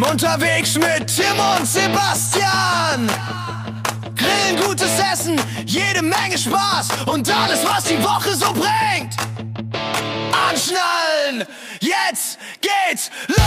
Unterwegs mit Tim und Sebastian. Grillen, gutes Essen, jede Menge Spaß und alles, was die Woche so bringt. Anschnallen, jetzt geht's los!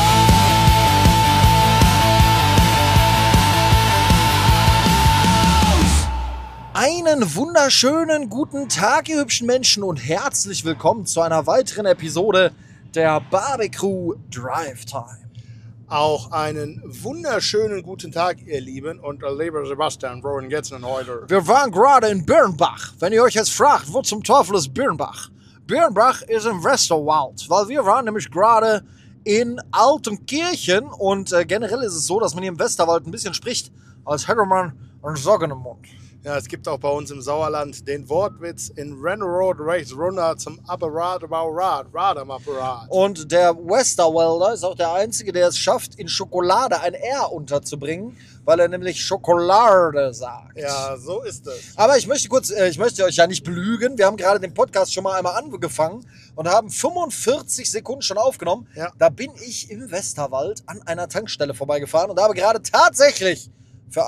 Einen wunderschönen guten Tag, ihr hübschen Menschen, und herzlich willkommen zu einer weiteren Episode der Barbecue Drive Time. Auch einen wunderschönen guten Tag, ihr Lieben, und lieber Sebastian, wohin geht's denn heute? Wir waren gerade in Birnbach. Wenn ihr euch jetzt fragt, wo zum Teufel ist Birnbach? Birnbach ist im Westerwald, weil wir waren nämlich gerade in Altenkirchen und generell ist es so, dass man hier im Westerwald ein bisschen spricht, als hätte man einen Soggen im Mund. Ja, es gibt auch bei uns im Sauerland den Wortwitz: in Rennerod rechts runter zum Apparat, Rad am Apparat. Und der Westerwälder ist auch der Einzige, der es schafft, in Schokolade ein R unterzubringen, weil er nämlich Schokolade sagt. Ja, so ist es. Aber ich möchte euch ja nicht belügen. Wir haben gerade den Podcast schon mal einmal angefangen und haben 45 Sekunden schon aufgenommen. Ja. Da bin ich im Westerwald an einer Tankstelle vorbeigefahren und habe gerade tatsächlich für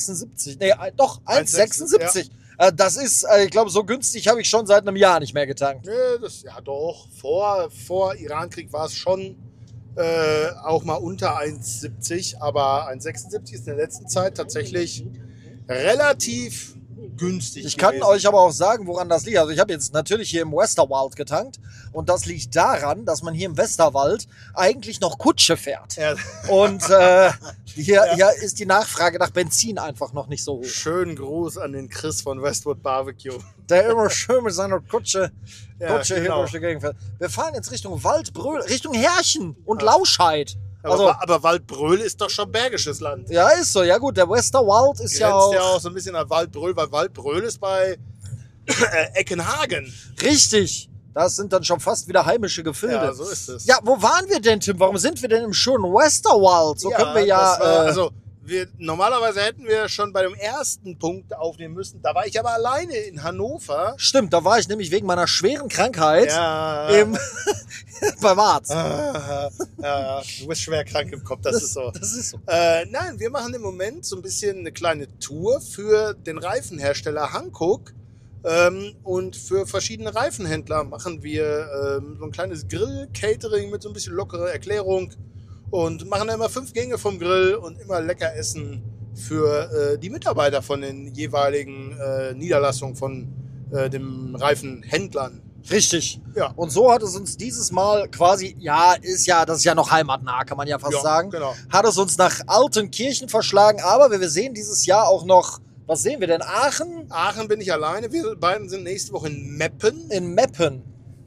1,76. Ja. Das ist, ich glaube, so günstig habe ich schon seit einem Jahr nicht mehr getankt. Nee, ja doch, vor Irankrieg war es schon auch mal unter 1,70, aber 1,76 ist in der letzten Zeit tatsächlich relativ günstig Ich kann euch aber auch sagen, woran das liegt. Also ich habe jetzt natürlich hier im Westerwald getankt und das liegt daran, dass man hier im Westerwald eigentlich noch Kutsche fährt. Ja. Und hier ist die Nachfrage nach Benzin einfach noch nicht so hoch. Schönen Gruß an den Chris von Westwood Barbecue. Der immer schön mit seiner Kutsche Ja, hier genau. durch die Gegend fährt. Wir fahren jetzt Richtung Waldbröl, Richtung Herrchen und Lauscheid. Also, Aber Waldbröl ist doch schon bergisches Land. ja, ist so. Ja gut, der Westerwald ist ja Grenzt auch... so ein bisschen an Waldbröl, weil Waldbröl ist bei Eckenhagen. Richtig. Das sind dann schon fast wieder heimische Gefilde. Ja, so ist es. Ja, wo waren wir denn, Tim? Warum sind wir denn im schönen Westerwald? So können wir ja... das war, normalerweise hätten wir schon bei dem ersten Punkt aufnehmen müssen. Da war ich aber alleine in Hannover. Stimmt, da war ich nämlich wegen meiner schweren Krankheit Ja. beim Arzt. Ja, du bist schwer krank im Kopf, das ist so. Das ist so. Nein, wir machen im Moment so ein bisschen eine kleine Tour für den Reifenhersteller Hankook. Und für verschiedene Reifenhändler machen wir so ein kleines Grill-Catering mit so ein bisschen lockerer Erklärung und machen immer 5 Gänge vom Grill und immer lecker Essen für die Mitarbeiter von den jeweiligen Niederlassungen von den Reifenhändlern. Richtig. Ja. Und so hat es uns dieses Mal quasi, das ist ja noch heimatnah, kann man ja fast sagen. Genau. Hat es uns nach Altenkirchen verschlagen, aber wir sehen dieses Jahr auch noch, was sehen wir denn? Aachen? Aachen bin ich alleine. Wir beiden sind nächste Woche in Meppen. In Meppen.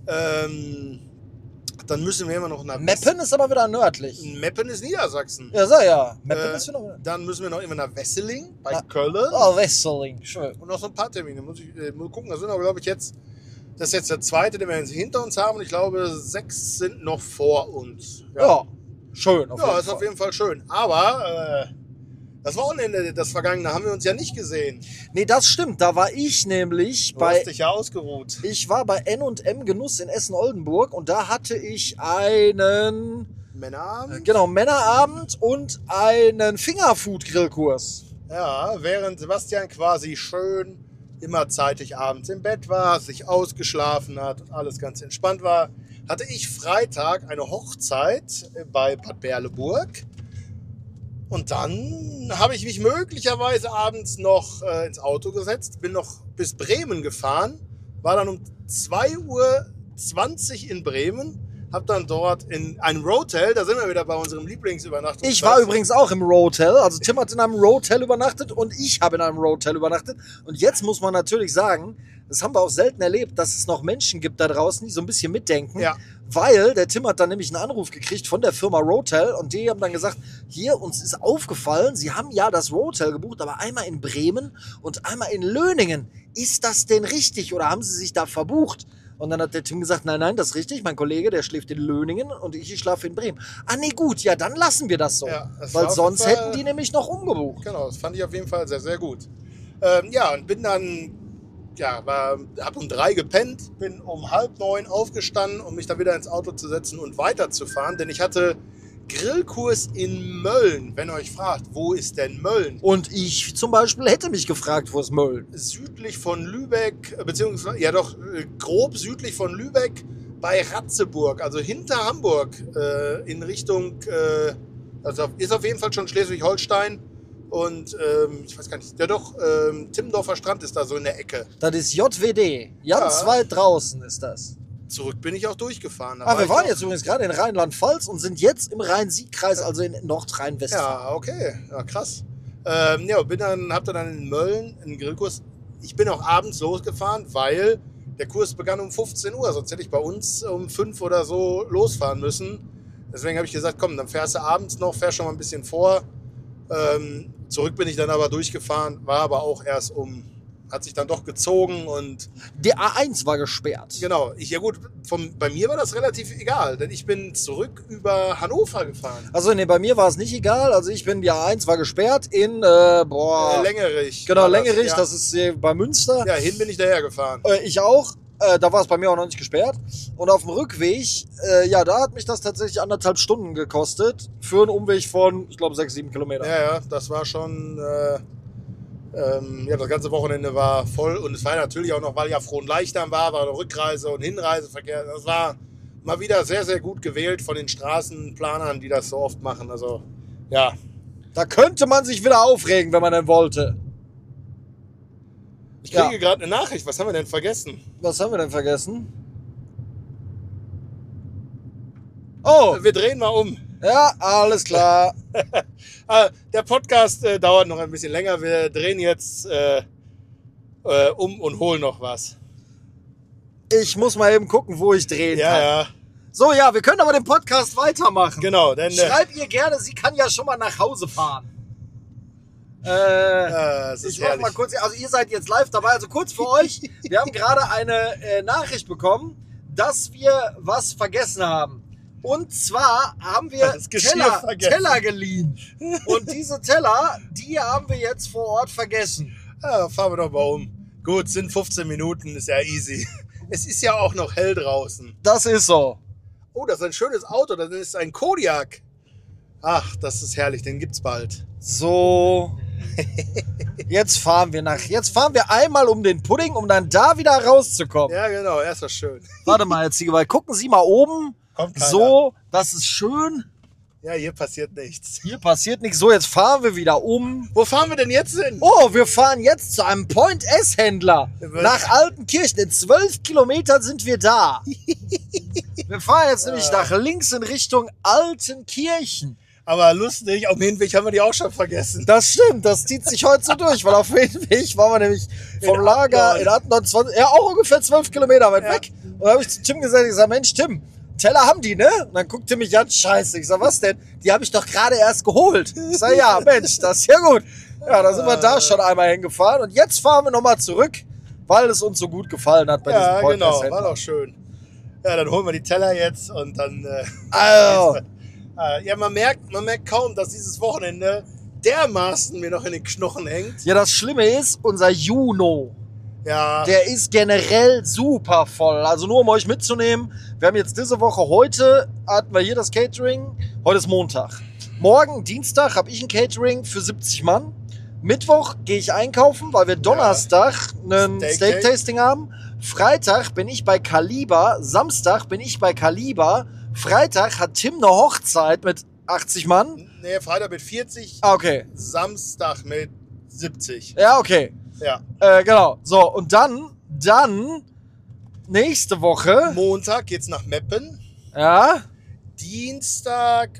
Dann müssen wir immer noch nach Meppen ist aber wieder nördlich. Meppen ist Niedersachsen. Ja, sag ja. Meppen ist wieder nördlich. Dann müssen wir noch immer nach Wesseling bei Ah. Köln. Oh, Wesseling. Schön. Und noch so ein paar Termine. Muss gucken. Da sind aber, glaube ich, das ist jetzt der zweite, den wir jetzt hinter uns haben. Und ich glaube, 6 sind noch vor uns. Ja. Schön. Ja, ist auf jeden Fall schön. Aber das Wochenende, das vergangene, haben wir uns ja nicht gesehen. Nee, das stimmt. Da war ich nämlich Du hast dich ja ausgeruht. Ich war bei N&M Genuss in Essen-Oldenburg und da hatte ich einen Männerabend und einen Fingerfood-Grillkurs. Ja, während Sebastian quasi schön immer zeitig abends im Bett war, sich ausgeschlafen hat und alles ganz entspannt war, hatte ich Freitag eine Hochzeit bei Bad Berleburg. Und dann habe ich mich möglicherweise abends noch ins Auto gesetzt, bin noch bis Bremen gefahren, war dann um 2:20 Uhr in Bremen, habe dann dort in einem Rotel, da sind wir wieder bei unserem Lieblingsübernachtungsplatz. Ich war übrigens auch im Rotel, also Tim hat in einem Rotel übernachtet und ich habe in einem Rotel übernachtet. Und jetzt muss man natürlich sagen, das haben wir auch selten erlebt, dass es noch Menschen gibt da draußen, die so ein bisschen mitdenken. Ja. Weil der Tim hat dann nämlich einen Anruf gekriegt von der Firma Rotel und die haben dann gesagt, hier, uns ist aufgefallen, Sie haben ja das Rotel gebucht, aber einmal in Bremen und einmal in Löningen. Ist das denn richtig oder haben Sie sich da verbucht? Und dann hat der Tim gesagt, nein, das ist richtig. Mein Kollege, der schläft in Löningen und ich schlafe in Bremen. Ah, nee, gut, ja, dann lassen wir das so. Ja, das weil war auf sonst jeden Fall- hätten die nämlich noch umgebucht. Genau, das fand ich auf jeden Fall sehr, sehr gut. Und bin dann, hab um 3 gepennt, bin um 8:30 aufgestanden, um mich dann wieder ins Auto zu setzen und weiterzufahren, denn ich hatte Grillkurs in Mölln. Wenn ihr euch fragt, wo ist denn Mölln? Und ich zum Beispiel hätte mich gefragt, wo ist Mölln? Südlich von Lübeck, beziehungsweise, ja doch, grob südlich von Lübeck bei Ratzeburg, also hinter Hamburg, in Richtung, also ist auf jeden Fall schon Schleswig-Holstein und ich weiß gar nicht, ja doch, Timmendorfer Strand ist da so in der Ecke. Das ist JWD. Ganz Ja. weit draußen ist das. Zurück bin ich auch durchgefahren. Da Ah, wir ich waren noch- jetzt übrigens gerade in Rheinland-Pfalz und sind jetzt im Rhein-Sieg-Kreis, also in Nordrhein-Westfalen. Ja, okay, ja, krass. Hab dann in Mölln einen Grillkurs. Ich bin auch abends losgefahren, weil der Kurs begann um 15 Uhr, sonst hätte ich bei uns um 5 oder so losfahren müssen. Deswegen habe ich gesagt, komm, dann fährst du abends noch, fährst schon mal ein bisschen vor. Zurück bin ich dann aber durchgefahren, war aber auch erst hat sich dann doch gezogen und Der A1 war gesperrt. genau, bei mir war das relativ egal, denn ich bin zurück über Hannover gefahren. Also nee, bei mir war es nicht egal. Also die A1 war gesperrt in, Längerich. Genau, war das, Längerich, ja. das ist bei Münster. Ja, hin bin ich daher gefahren. Ich auch. Da war es bei mir auch noch nicht gesperrt. Und auf dem Rückweg, da hat mich das tatsächlich 1,5 Stunden gekostet. Für einen Umweg von, ich glaube, 6, 7 Kilometer. Ja, das war schon, das ganze Wochenende war voll und es war natürlich auch noch, weil ja Frohnleichnam war noch Rückreise und Hinreiseverkehr. Das war mal wieder sehr, sehr gut gewählt von den Straßenplanern, die das so oft machen. Also, ja. Da könnte man sich wieder aufregen, wenn man denn wollte. Ich kriege gerade eine Nachricht. Was haben wir denn vergessen? Was haben wir denn vergessen? Oh, Wir drehen mal um. ja, alles klar. Der Podcast dauert noch ein bisschen länger. Wir drehen jetzt um und holen noch was. Ich muss mal eben gucken, wo ich drehen kann. Ja, So, ja, wir können aber den Podcast weitermachen. genau. Denn Schreib ihr gerne, sie kann ja schon mal nach Hause fahren. es ist Ich mach herrlich. mal kurz, also ihr seid jetzt live dabei, also kurz für euch. Wir haben gerade eine Nachricht bekommen, dass wir was vergessen haben. Und zwar haben wir Das Geschirr vergessen. Teller geliehen. Und diese Teller, die haben wir jetzt vor Ort vergessen. Ja, fahren wir doch mal um. Gut, sind 15 Minuten, ist ja easy. Es ist ja auch noch hell draußen. Das ist so. Oh, das ist ein schönes Auto, das ist ein Kodiaq. Ach, das ist herrlich, den gibt's bald. So. Jetzt fahren wir einmal um den Pudding, um dann da wieder rauszukommen. Ja, genau, er ist das schön. Warte mal, jetzt weil gucken Sie mal oben. Kommt keiner. So, das ist schön. Ja, hier passiert nichts. Hier passiert nichts. So, jetzt fahren wir wieder um. Wo fahren wir denn jetzt hin? Oh, wir fahren jetzt zu einem Point-S-Händler. Nach Altenkirchen. In 12 Kilometern sind wir da. Wir fahren jetzt nämlich nach links in Richtung Altenkirchen. Aber lustig, auf dem Hinweg haben wir die auch schon vergessen. Das stimmt, das zieht sich heute so durch, weil auf dem Weg waren wir nämlich vom Lager in Attendorn, auch ungefähr 12 Kilometer weit weg. Und da habe ich zu Tim gesagt, Mensch, Tim, Teller haben die, ne? Und dann guckt Tim mich an, scheiße. Ich sag, was denn? Die habe ich doch gerade erst geholt. Ich sag, ja, Mensch, das ist ja gut. Ja, da sind wir da schon einmal hingefahren. Und jetzt fahren wir nochmal zurück, weil es uns so gut gefallen hat bei diesem Ja, genau, Podcast-Händler. war doch schön. Ja, dann holen wir die Teller jetzt und dann... Also, ja, man merkt kaum, dass dieses Wochenende dermaßen mir noch in den Knochen hängt. ja, das Schlimme ist, unser Juno, Ja, der ist generell super voll. Also nur um euch mitzunehmen, wir haben jetzt diese Woche, heute hatten wir hier das Catering, heute ist Montag. Morgen, Dienstag, habe ich ein Catering für 70 Mann. Mittwoch gehe ich einkaufen, weil wir Donnerstag ein Steak-Tasting haben. Freitag bin ich bei Kaliber, Samstag bin ich bei Kaliber. Freitag hat Tim eine Hochzeit mit 80 Mann. nee, Freitag mit 40, Ah, okay. Samstag mit 70. Ja, okay. Ja. Genau. So, und dann nächste Woche. Montag geht's nach Meppen. Ja. Dienstag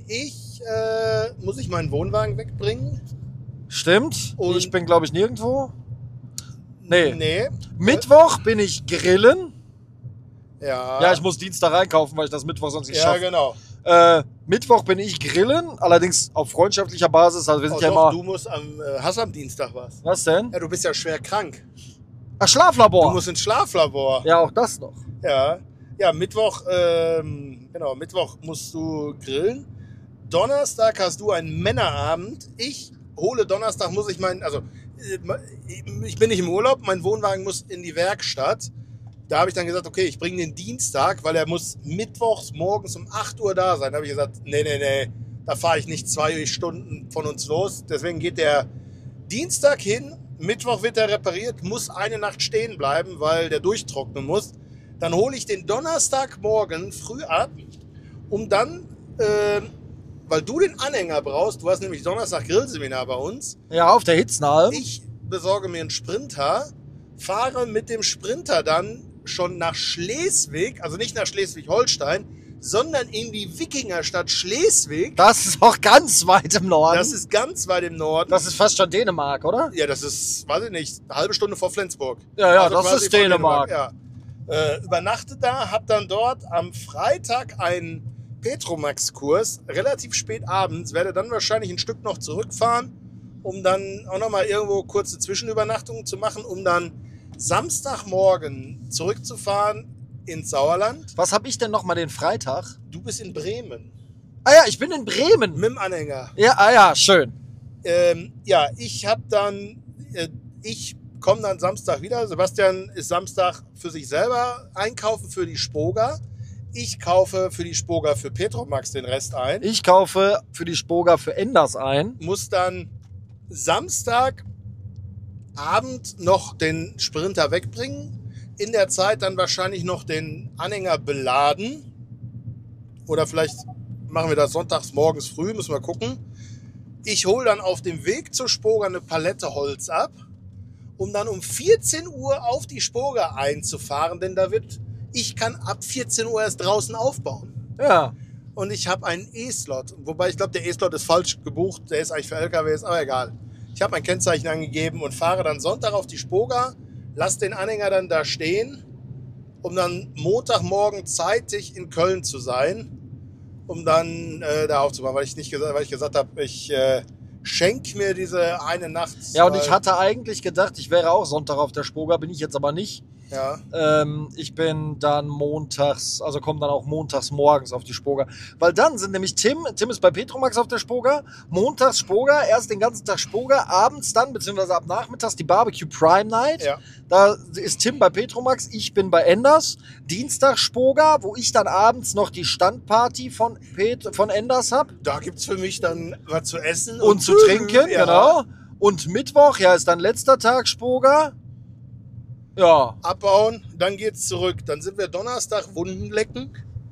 muss ich meinen Wohnwagen wegbringen. Stimmt. Und- Ich bin, glaube ich, nirgendwo. Nee. Nee. Mittwoch bin ich grillen. Ja. Ja, ich muss Dienstag reinkaufen, weil ich das Mittwoch sonst nicht Ja, schaffe. genau. Mittwoch bin ich grillen, allerdings auf freundschaftlicher Basis. Also wir sind Oh, ja doch, immer. du musst hast am Dienstag was. Was denn? Ja, du bist ja schwer krank. Ach, Du Schlaflabor. musst ins Schlaflabor. Ja, auch das noch. Ja, Mittwoch, Mittwoch musst du grillen. Donnerstag hast du einen Männerabend. Ich hole Donnerstag, ich bin nicht im Urlaub, mein Wohnwagen muss in die Werkstatt. Da habe ich dann gesagt, okay, ich bringe den Dienstag, weil er muss mittwochs morgens um 8 Uhr da sein. Da habe ich gesagt, nee, da fahre ich nicht 2 Stunden von uns los. Deswegen geht der Dienstag hin, Mittwoch wird er repariert, muss eine Nacht stehen bleiben, weil der durchtrocknen muss. Dann hole ich den Donnerstagmorgen früh ab, um dann, weil du den Anhänger brauchst, du hast nämlich Donnerstag Grillseminar bei uns. Ja, auf der Hitzenalm. Ich besorge mir einen Sprinter, fahre mit dem Sprinter dann schon nach Schleswig, also nicht nach Schleswig-Holstein, sondern in die Wikingerstadt Schleswig. Das ist auch ganz weit im Norden. Das ist ganz weit im Norden. Das ist fast schon Dänemark, oder? Ja, das ist, weiß ich nicht, eine halbe Stunde vor Flensburg. Ja, das quasi ist vor Dänemark. Ja. Übernachte da, hab dann dort am Freitag einen Petromax-Kurs, relativ spät abends, werde dann wahrscheinlich ein Stück noch zurückfahren, um dann auch nochmal irgendwo kurze Zwischenübernachtungen zu machen, um dann Samstagmorgen zurückzufahren ins Sauerland. Was habe ich denn noch mal den Freitag? Du bist in Bremen. Ah ja, ich bin in Bremen. Mit dem Anhänger. Ja, schön. Ja, ich komme dann Samstag wieder. Sebastian ist Samstag für sich selber einkaufen für die Spoga. Ich kaufe für die Spoga für Petromax den Rest ein. Ich kaufe für die Spoga für Enders ein. Muss dann Samstagabend noch den Sprinter wegbringen. In der Zeit dann wahrscheinlich noch den Anhänger beladen. Oder vielleicht machen wir das sonntags morgens früh, müssen wir gucken. Ich hole dann auf dem Weg zur Spoga eine Palette Holz ab, um dann um 14 Uhr auf die Spoga einzufahren, denn ich kann ab 14 Uhr erst draußen aufbauen. Ja. Und ich habe einen E-Slot, wobei ich glaube, der E-Slot ist falsch gebucht, der ist eigentlich für LKWs, aber egal. Ich habe ein Kennzeichen angegeben und fahre dann Sonntag auf die Spoga, lasse den Anhänger dann da stehen, um dann Montagmorgen zeitig in Köln zu sein, um dann da aufzubauen, weil ich gesagt habe, ich schenke mir diese eine Nacht. Ja, und ich hatte eigentlich gedacht, ich wäre auch Sonntag auf der Spoga, bin ich jetzt aber nicht. Ja. Ich bin dann komme dann auch montags morgens auf die Spoga. Weil dann sind nämlich Tim ist bei Petromax auf der Spoga, montags Spoga, erst den ganzen Tag Spoga, abends dann, beziehungsweise ab nachmittags die Barbecue Prime Night. Ja. Da ist Tim bei Petromax, ich bin bei Enders. Dienstag Spoga, wo ich dann abends noch die Standparty von Enders habe. Da gibt es für mich dann was zu essen Und zu trinken, ja. Genau. Und Mittwoch, ist dann letzter Tag Spoga. Ja. Abbauen, dann geht's zurück. Dann sind wir Donnerstag Wunden lecken.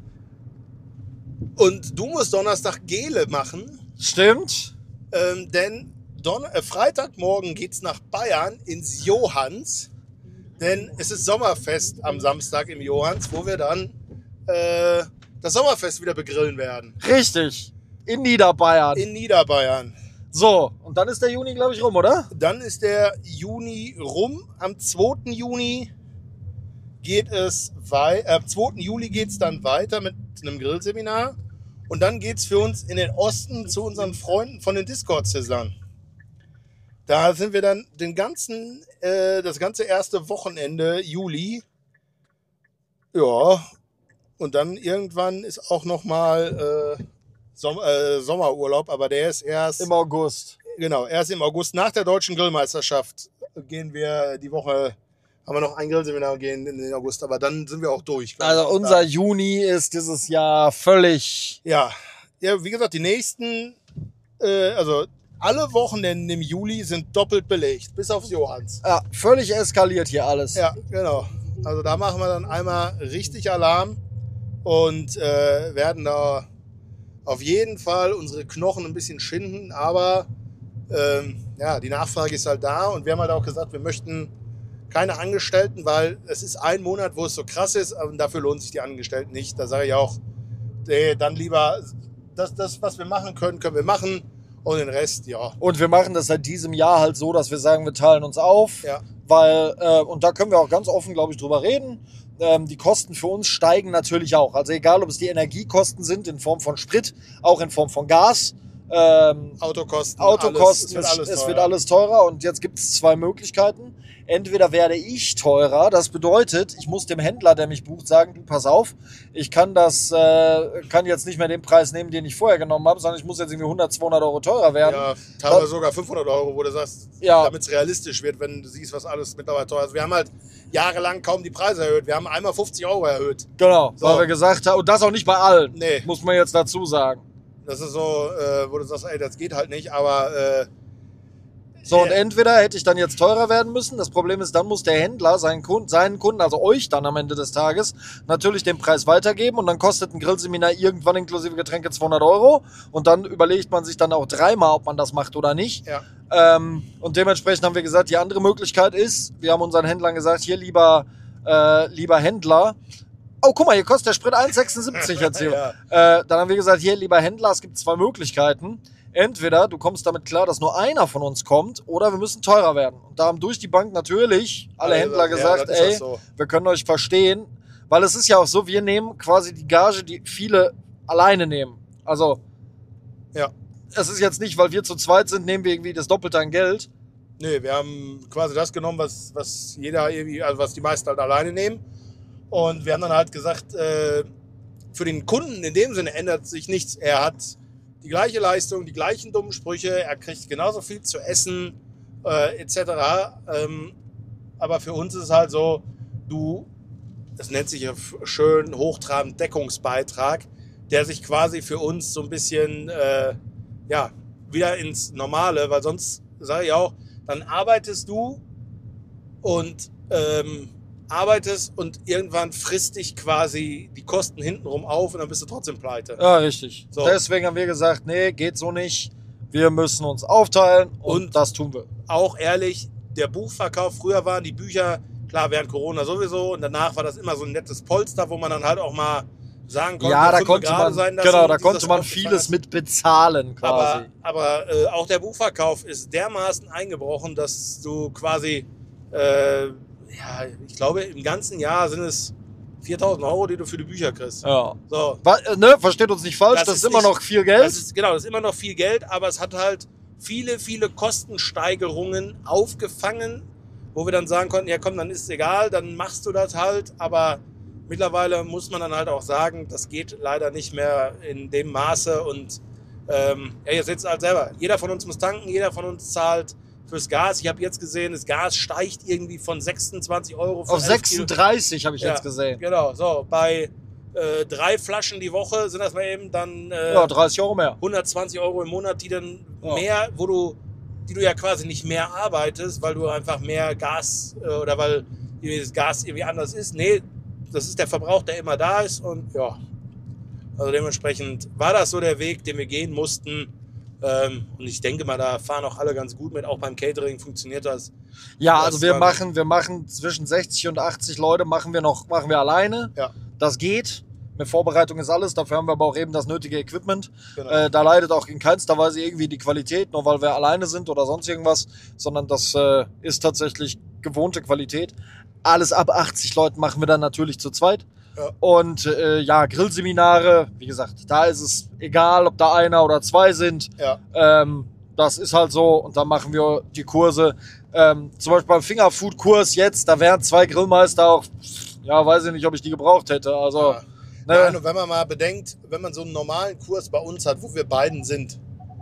Und du musst Donnerstag Gele machen. Stimmt. Denn Freitagmorgen geht's nach Bayern ins Johanns. Denn es ist Sommerfest am Samstag im Johanns, wo wir dann das Sommerfest wieder begrillen werden. Richtig. In Niederbayern. In Niederbayern. So, und dann ist der Juni, glaube ich, rum, oder? Dann ist der Juni rum. Am 2. Juni geht es am 2. Juli geht es dann weiter mit einem Grillseminar. Und dann geht es für uns in den Osten zu unseren Freunden von den Discord-Sizzlern. Da sind wir dann das ganze erste Wochenende Juli. Ja, und dann irgendwann ist auch nochmal Sommerurlaub, aber der ist erst im August. Genau, erst im August nach der Deutschen Grillmeisterschaft gehen wir die Woche, haben wir noch ein Grillseminar gehen in den August, aber dann sind wir auch durch. Also unser Juni ist dieses Jahr völlig... Ja, wie gesagt, die nächsten, also alle Wochenenden im Juli sind doppelt belegt, bis aufs Johanns. Ja, völlig eskaliert hier alles. Ja, genau. Also da machen wir dann einmal richtig Alarm und werden da auf jeden Fall unsere Knochen ein bisschen schinden, aber die Nachfrage ist halt da und wir haben halt auch gesagt, wir möchten keine Angestellten, weil es ist ein Monat, wo es so krass ist und dafür lohnt sich die Angestellten nicht. Da sage ich auch, dann lieber das, was wir machen können, können wir machen und den Rest, ja. Und wir machen das seit diesem Jahr halt so, dass wir sagen, wir teilen uns auf, ja. Weil, und da können wir auch ganz offen, glaube ich, drüber reden, die Kosten für uns steigen natürlich auch. Also egal, ob es die Energiekosten sind in Form von Sprit, auch in Form von Gas. Autokosten, es wird alles teurer und jetzt gibt es 2 Möglichkeiten. entweder werde ich teurer, das bedeutet, ich muss dem Händler, der mich bucht, sagen, du pass auf, ich kann jetzt nicht mehr den Preis nehmen, den ich vorher genommen habe, sondern ich muss jetzt irgendwie 100, 200 Euro teurer werden. Ja, teilweise sogar 500 Euro, wo du sagst, Ja. damit es realistisch wird, wenn du siehst, was alles mittlerweile teuer ist. Wir haben halt jahrelang kaum die Preise erhöht. Wir haben einmal 50 Euro erhöht. Genau, So. weil wir gesagt haben, und das auch nicht bei allen, Nee. muss man jetzt dazu sagen. Das ist so, wo du sagst, ey, das geht halt nicht, aber So, und entweder hätte ich dann jetzt teurer werden müssen. Das Problem ist, dann muss der Händler seinen Kunden, also euch dann am Ende des Tages, natürlich den Preis weitergeben. Und dann kostet ein Grillseminar irgendwann inklusive Getränke 200 Euro. Und dann überlegt man sich dann auch dreimal, ob man das macht oder nicht. ja. Und dementsprechend haben wir gesagt, die andere Möglichkeit ist, wir haben unseren Händlern gesagt, hier lieber Händler. Oh, guck mal, hier kostet der Sprit 1,76 jetzt hier. Dann haben wir gesagt, hier lieber Händler, es gibt zwei Möglichkeiten. Entweder du kommst damit klar, dass nur einer von uns kommt, oder wir müssen teurer werden. Und da haben durch die Bank natürlich alle Händler gesagt, das ist ey, so. wir können euch verstehen, weil es ist ja auch so, wir nehmen quasi die Gage, die viele alleine nehmen. Also, Ja. es ist jetzt nicht, weil wir zu zweit sind, nehmen wir irgendwie das Doppelte an Geld. Nee, wir haben quasi das genommen, was jeder irgendwie, also was die meisten halt alleine nehmen. Und wir haben dann halt gesagt, für den Kunden in dem Sinne ändert sich nichts. Er hat die gleiche Leistung, die gleichen dummen Sprüche, er kriegt genauso viel zu essen, etc. Aber für uns ist es halt so, das nennt sich ja schön hochtrabend Deckungsbeitrag, der sich quasi für uns so ein bisschen wieder ins Normale, weil sonst sage ich auch, dann arbeitest du und irgendwann frisst dich quasi die Kosten hintenrum auf und dann bist du trotzdem pleite. Ja, richtig. So. Deswegen haben wir gesagt, nee, geht so nicht. Wir müssen uns aufteilen und das tun wir. Auch ehrlich, der Buchverkauf, früher waren die Bücher, klar während Corona sowieso, und danach war das immer so ein nettes Polster, wo man dann halt auch mal sagen konnte, Ja, da 5 konnte Grad man, sein lassen, genau, da und konnte dieses man aufgefallen vieles ist. mit bezahlen quasi. Aber auch der Buchverkauf ist dermaßen eingebrochen, dass du quasi, ich glaube, im ganzen Jahr sind es 4.000 Euro, die du für die Bücher kriegst. Ja. So, Versteht uns nicht falsch, das ist immer nicht- noch viel Geld. das ist immer noch viel Geld, aber es hat halt viele, viele Kostensteigerungen aufgefangen, wo wir dann sagen konnten, ja komm, dann ist es egal, dann machst du das halt, aber mittlerweile muss man dann halt auch sagen, das geht leider nicht mehr in dem Maße und ihr seht es halt selber. Jeder von uns muss tanken, jeder von uns zahlt fürs Gas. Ich habe jetzt gesehen, das Gas steigt irgendwie von 26 Euro Auf 36 habe ich jetzt gesehen. Genau, so bei 3 Flaschen die Woche sind das mal eben dann 30 Euro mehr. 120 Euro im Monat, die dann Ja. mehr, die du ja quasi nicht mehr arbeitest, weil du einfach mehr Gas oder weil das Gas irgendwie anders ist. Nee, das ist der Verbrauch, der immer da ist und ja. Also dementsprechend war das so der Weg, den wir gehen mussten. Und ich denke mal, da fahren auch alle ganz gut mit. Auch beim Catering funktioniert das. Ja, Das also wir war- machen zwischen 60 und 80 Leute machen wir alleine. Ja. Das geht. Mit Vorbereitung ist alles. Dafür haben wir aber auch eben das nötige Equipment. Genau. Da leidet auch in keinster Weise irgendwie die Qualität, nur weil wir alleine sind oder sonst irgendwas, sondern das ist tatsächlich gewohnte Qualität. Alles ab 80 Leuten machen wir dann natürlich zu zweit. Ja. Und Grillseminare, wie gesagt, da ist es egal, ob da einer oder zwei sind. Ja. Das ist halt so und dann machen wir die Kurse. Zum Beispiel beim Fingerfood-Kurs jetzt, da wären 2 Grillmeister auch, weiß ich nicht, ob ich die gebraucht hätte. Also, Ja. ne, Nein, und wenn man mal bedenkt, wenn man so einen normalen Kurs bei uns hat, wo wir beiden sind,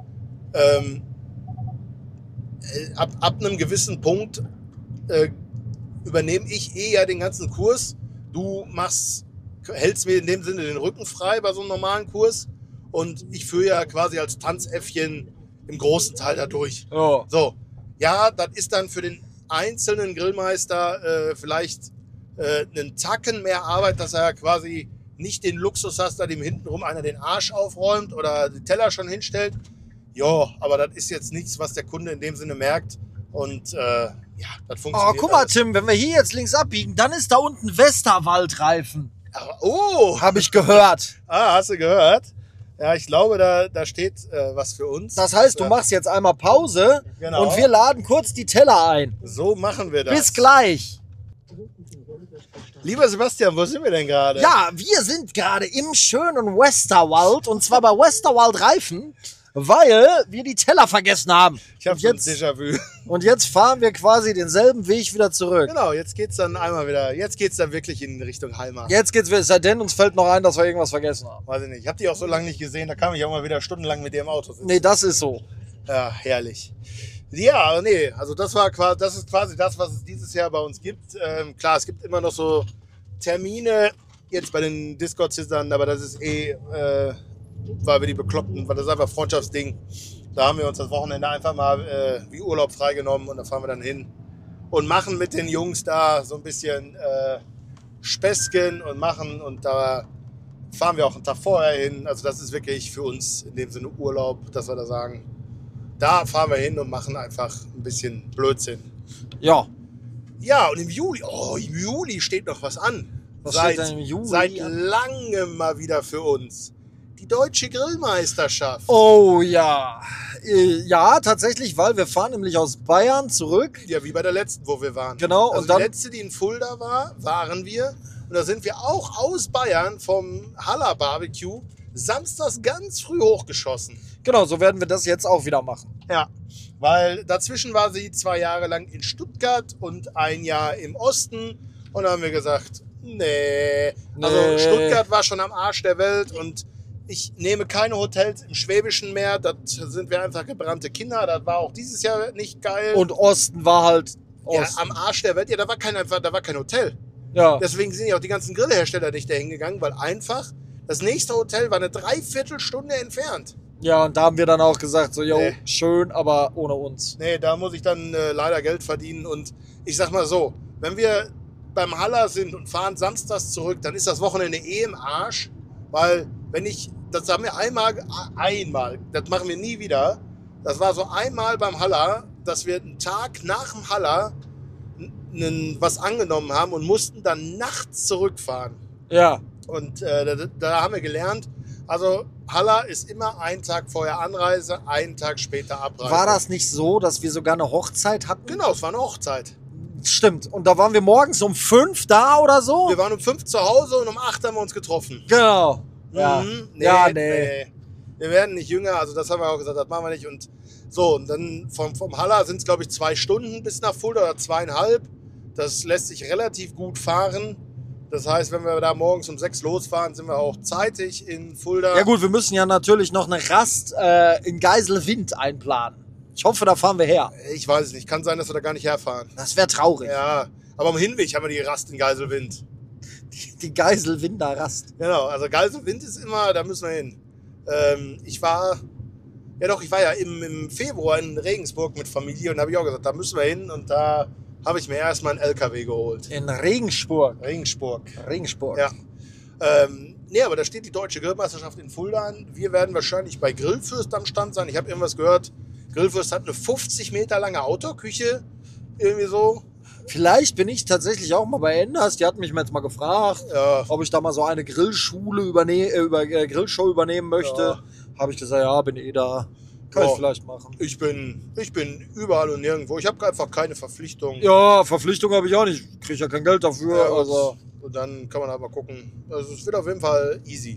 ab einem gewissen Punkt übernehme ich ja den ganzen Kurs. Du hältst mir in dem Sinne den Rücken frei bei so einem normalen Kurs und ich führe ja quasi als Tanzäffchen im großen Teil dadurch. ja. So, ja, das ist dann für den einzelnen Grillmeister vielleicht einen Tacken mehr Arbeit, dass er quasi nicht den Luxus hast, da dem hintenrum einer den Arsch aufräumt oder die Teller schon hinstellt. Ja, aber das ist jetzt nichts, was der Kunde in dem Sinne merkt. Und das Oh, funktioniert. guck mal, alles. Tim, wenn wir hier jetzt links abbiegen, dann ist da unten Westerwaldreifen. Oh, Habe ich gehört. hast du gehört? Ja, ich glaube, da steht was für uns. Das heißt, du machst jetzt einmal Pause Genau. und wir laden kurz die Teller ein. So machen wir das. Bis gleich. Lieber Sebastian, wo sind wir denn gerade? Ja, wir sind gerade im schönen Westerwald und zwar bei Westerwaldreifen. weil wir die Teller vergessen haben. Ich habe Und schon jetzt, Déjà-vu. und jetzt fahren wir quasi denselben Weg wieder zurück. Genau, jetzt geht's dann wirklich in Richtung Heimat. Jetzt geht's wieder, es sei denn, uns fällt noch ein, dass wir irgendwas vergessen haben. Weiß ich nicht. Ich habe die auch so lange nicht gesehen, da kann ich auch mal wieder stundenlang mit dir im Auto sitzen. Nee, das ist so. Ja, herrlich. Ja, nee, also das ist quasi das, was es dieses Jahr bei uns gibt. Klar, es gibt immer noch so Termine, jetzt bei den Discord-Sistern, aber das ist weil wir die Bekloppten, weil das ist einfach Freundschaftsding. Da haben wir uns das Wochenende einfach mal wie Urlaub freigenommen und da fahren wir dann hin und machen mit den Jungs da so ein bisschen Späßchen und machen und da fahren wir auch einen Tag vorher hin. Also das ist wirklich für uns in dem Sinne Urlaub, dass wir da sagen, da fahren wir hin und machen einfach ein bisschen Blödsinn. Ja. Ja, und im Juli steht noch was an. Was steht denn im Juli Seit an? langem mal wieder für uns. Die Deutsche Grillmeisterschaft. Oh ja. Ja, tatsächlich, weil wir fahren nämlich aus Bayern zurück. Ja, wie bei der letzten, wo wir waren. Genau, Also und dann- die letzte, die in Fulda war, waren wir. Und da sind wir auch aus Bayern vom Haller Barbecue samstags ganz früh hochgeschossen. Genau, so werden wir das jetzt auch wieder machen. Ja, weil dazwischen war sie 2 Jahre lang in Stuttgart und 1 Jahr im Osten. Und da haben wir gesagt, nee. Also Nee. Stuttgart war schon am Arsch der Welt und ich nehme keine Hotels im Schwäbischen mehr. Das sind wir einfach gebrannte Kinder. Das war auch dieses Jahr nicht geil. Und Osten war halt ja, Osten. am Arsch der Welt, ja, da war kein Hotel. Ja. Deswegen sind ja auch die ganzen Grillhersteller nicht dahin gegangen, weil einfach das nächste Hotel war eine Dreiviertelstunde entfernt. Ja, und da haben wir dann auch gesagt, so, jo, Nee. schön, aber ohne uns. Nee, da muss ich dann leider Geld verdienen. Und ich sag mal so, wenn wir beim Haller sind und fahren samstags zurück, dann ist das Wochenende im Arsch. Weil das haben wir einmal, das machen wir nie wieder. Das war so einmal beim Haller, dass wir einen Tag nach dem Haller was angenommen haben und mussten dann nachts zurückfahren. Ja. Und da haben wir gelernt, also Haller ist immer einen Tag vorher Anreise, einen Tag später Abreise. War das nicht so, dass wir sogar eine Hochzeit hatten? Genau, es war eine Hochzeit. Stimmt. Und da waren wir morgens um 5 da oder so? Wir waren um 5 zu Hause und um 8 haben wir uns getroffen. Genau. Ja. Mhm. Nee. Wir werden nicht jünger, also das haben wir auch gesagt, das machen wir nicht. Und so, und dann vom Haller sind es, glaube ich, 2 Stunden bis nach Fulda oder 2,5. Das lässt sich relativ gut fahren. Das heißt, wenn wir da morgens um 6 losfahren, sind wir auch zeitig in Fulda. Ja gut, wir müssen ja natürlich noch eine Rast in Geiselwind einplanen. Ich hoffe, da fahren wir her. Ich weiß es nicht, kann sein, dass wir da gar nicht herfahren. Das wäre traurig. Ja, aber am Hinweg haben wir die Rast in Geiselwind. Die Geiselwinder Rast. Genau, also Geiselwind ist immer, da müssen wir hin. Ich war ja im Februar in Regensburg mit Familie und da habe ich auch gesagt, da müssen wir hin und da habe ich mir erstmal einen LKW geholt. In Regensburg. Regensburg. Ja. Nee, aber da steht die Deutsche Grillmeisterschaft in Fulda an. Wir werden wahrscheinlich bei Grillfürst am Stand sein. Ich habe irgendwas gehört, Grillfürst hat eine 50 Meter lange Outdoor-Küche. Irgendwie so. Vielleicht bin ich tatsächlich auch mal bei Enders. Die hat mich jetzt mal gefragt, Ja. ob ich da mal so eine Grillschule Grillshow übernehmen möchte. Ja. Habe ich gesagt, ja, bin da. Kann Ja. ich vielleicht machen. Ich bin überall und nirgendwo. Ich habe einfach keine Verpflichtung. Ja, Verpflichtung habe ich auch nicht. Kriege ja kein Geld dafür. Ja, gut. Also. Und dann kann man halt mal gucken. Also es wird auf jeden Fall easy.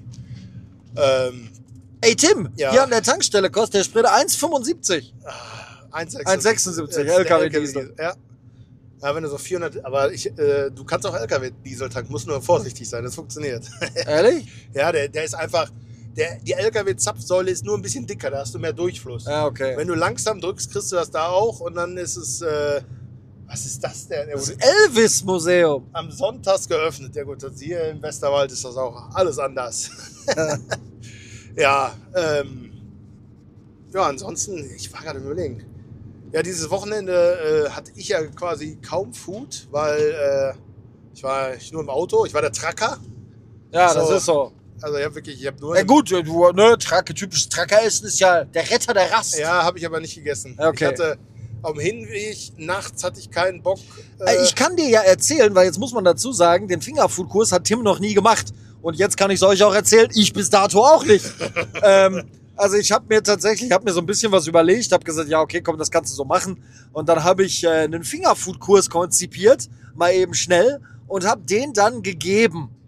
Ey Tim, Ja. hier an der Tankstelle kostet der Sprit 1,75. 1,76 1,76, LKW-Diesel. Ja. Ja, wenn du so 400, aber du kannst auch LKW-Diesel tanken, musst nur vorsichtig sein, das funktioniert. Ehrlich? Ja, der ist einfach, die LKW-Zapfsäule ist nur ein bisschen dicker, da hast du mehr Durchfluss. Ja, okay. Wenn du langsam drückst, kriegst du das da auch und dann ist es, was ist das denn? Das Elvis-Museum. Am Sonntag geöffnet. Ja gut, das hier im Westerwald ist das auch alles anders. Ja, ansonsten, ich war gerade überlegen. Ja, dieses Wochenende hatte ich ja quasi kaum Food, weil ich war nur im Auto, ich war der Tracker. Ja, So. das ist so. Also ich habe nur... Ja gut, du, ne, typisches Tracker-Essen ist ja der Retter der Rast. Ja, habe ich aber nicht gegessen. Okay. Ich hatte auf dem Hinweg, nachts hatte ich keinen Bock. Ich kann dir ja erzählen, weil jetzt muss man dazu sagen, den Fingerfood-Kurs hat Tim noch nie gemacht. Und jetzt kann ich es euch auch erzählen, ich bis dato auch nicht. Also ich habe mir so ein bisschen was überlegt, habe gesagt, ja okay, komm, das kannst du so machen. Und dann habe ich einen Fingerfood-Kurs konzipiert, mal eben schnell, und habe den dann gegeben.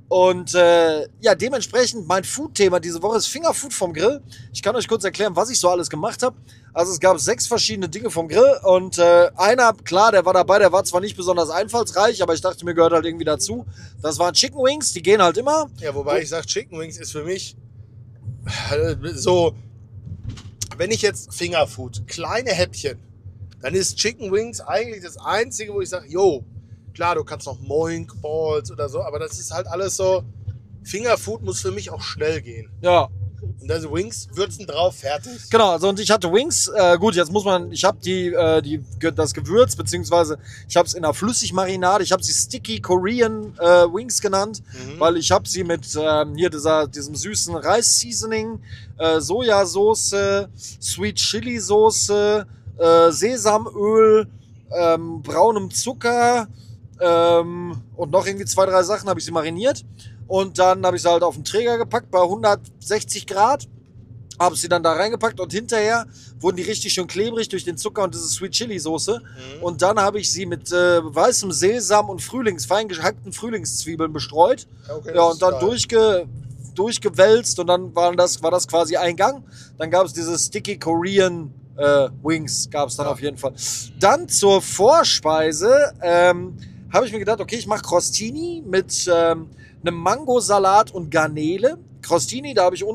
Und ja, dementsprechend mein Food-Thema diese Woche ist Fingerfood vom Grill. Ich kann euch kurz erklären, was ich so alles gemacht habe. Also es gab 6 verschiedene Dinge vom Grill und einer, klar, der war dabei, der war zwar nicht besonders einfallsreich, aber ich dachte, mir gehört halt irgendwie dazu. Das waren Chicken Wings, die gehen halt immer. Ja, wobei ich sage, Chicken Wings ist für mich so, wenn ich jetzt Fingerfood, kleine Häppchen, dann ist Chicken Wings eigentlich das Einzige, wo ich sage, jo, klar, du kannst noch Moink Balls oder so, aber das ist halt alles so, Fingerfood muss für mich auch schnell gehen. Ja. Und also Wings, Würzen drauf, fertig. Genau, also und ich hatte Wings, gut, jetzt muss man, ich habe das Gewürz, beziehungsweise ich habe es in einer Flüssigmarinade, ich habe sie Sticky Korean Wings genannt, weil ich habe sie mit hier diesem süßen Reis-Seasoning, Sojasauce, Sweet Chili Soße, Sesamöl, braunem Zucker und noch irgendwie 2, 3 Sachen habe ich sie mariniert. Und dann habe ich sie halt auf den Träger gepackt bei 160 Grad. Habe sie dann da reingepackt und hinterher wurden die richtig schön klebrig durch den Zucker und diese Sweet Chili Soße. Und dann habe ich sie mit weißem Sesam und fein gehackten Frühlingszwiebeln bestreut. Okay, ja, und dann durchgewälzt und dann war das quasi ein Gang. Dann gab es diese Sticky Korean Wings, gab es dann auf jeden Fall. Dann zur Vorspeise habe ich mir gedacht, okay, ich mache Crostini mit einem Mangosalat und Garnele. Crostini, da habe ich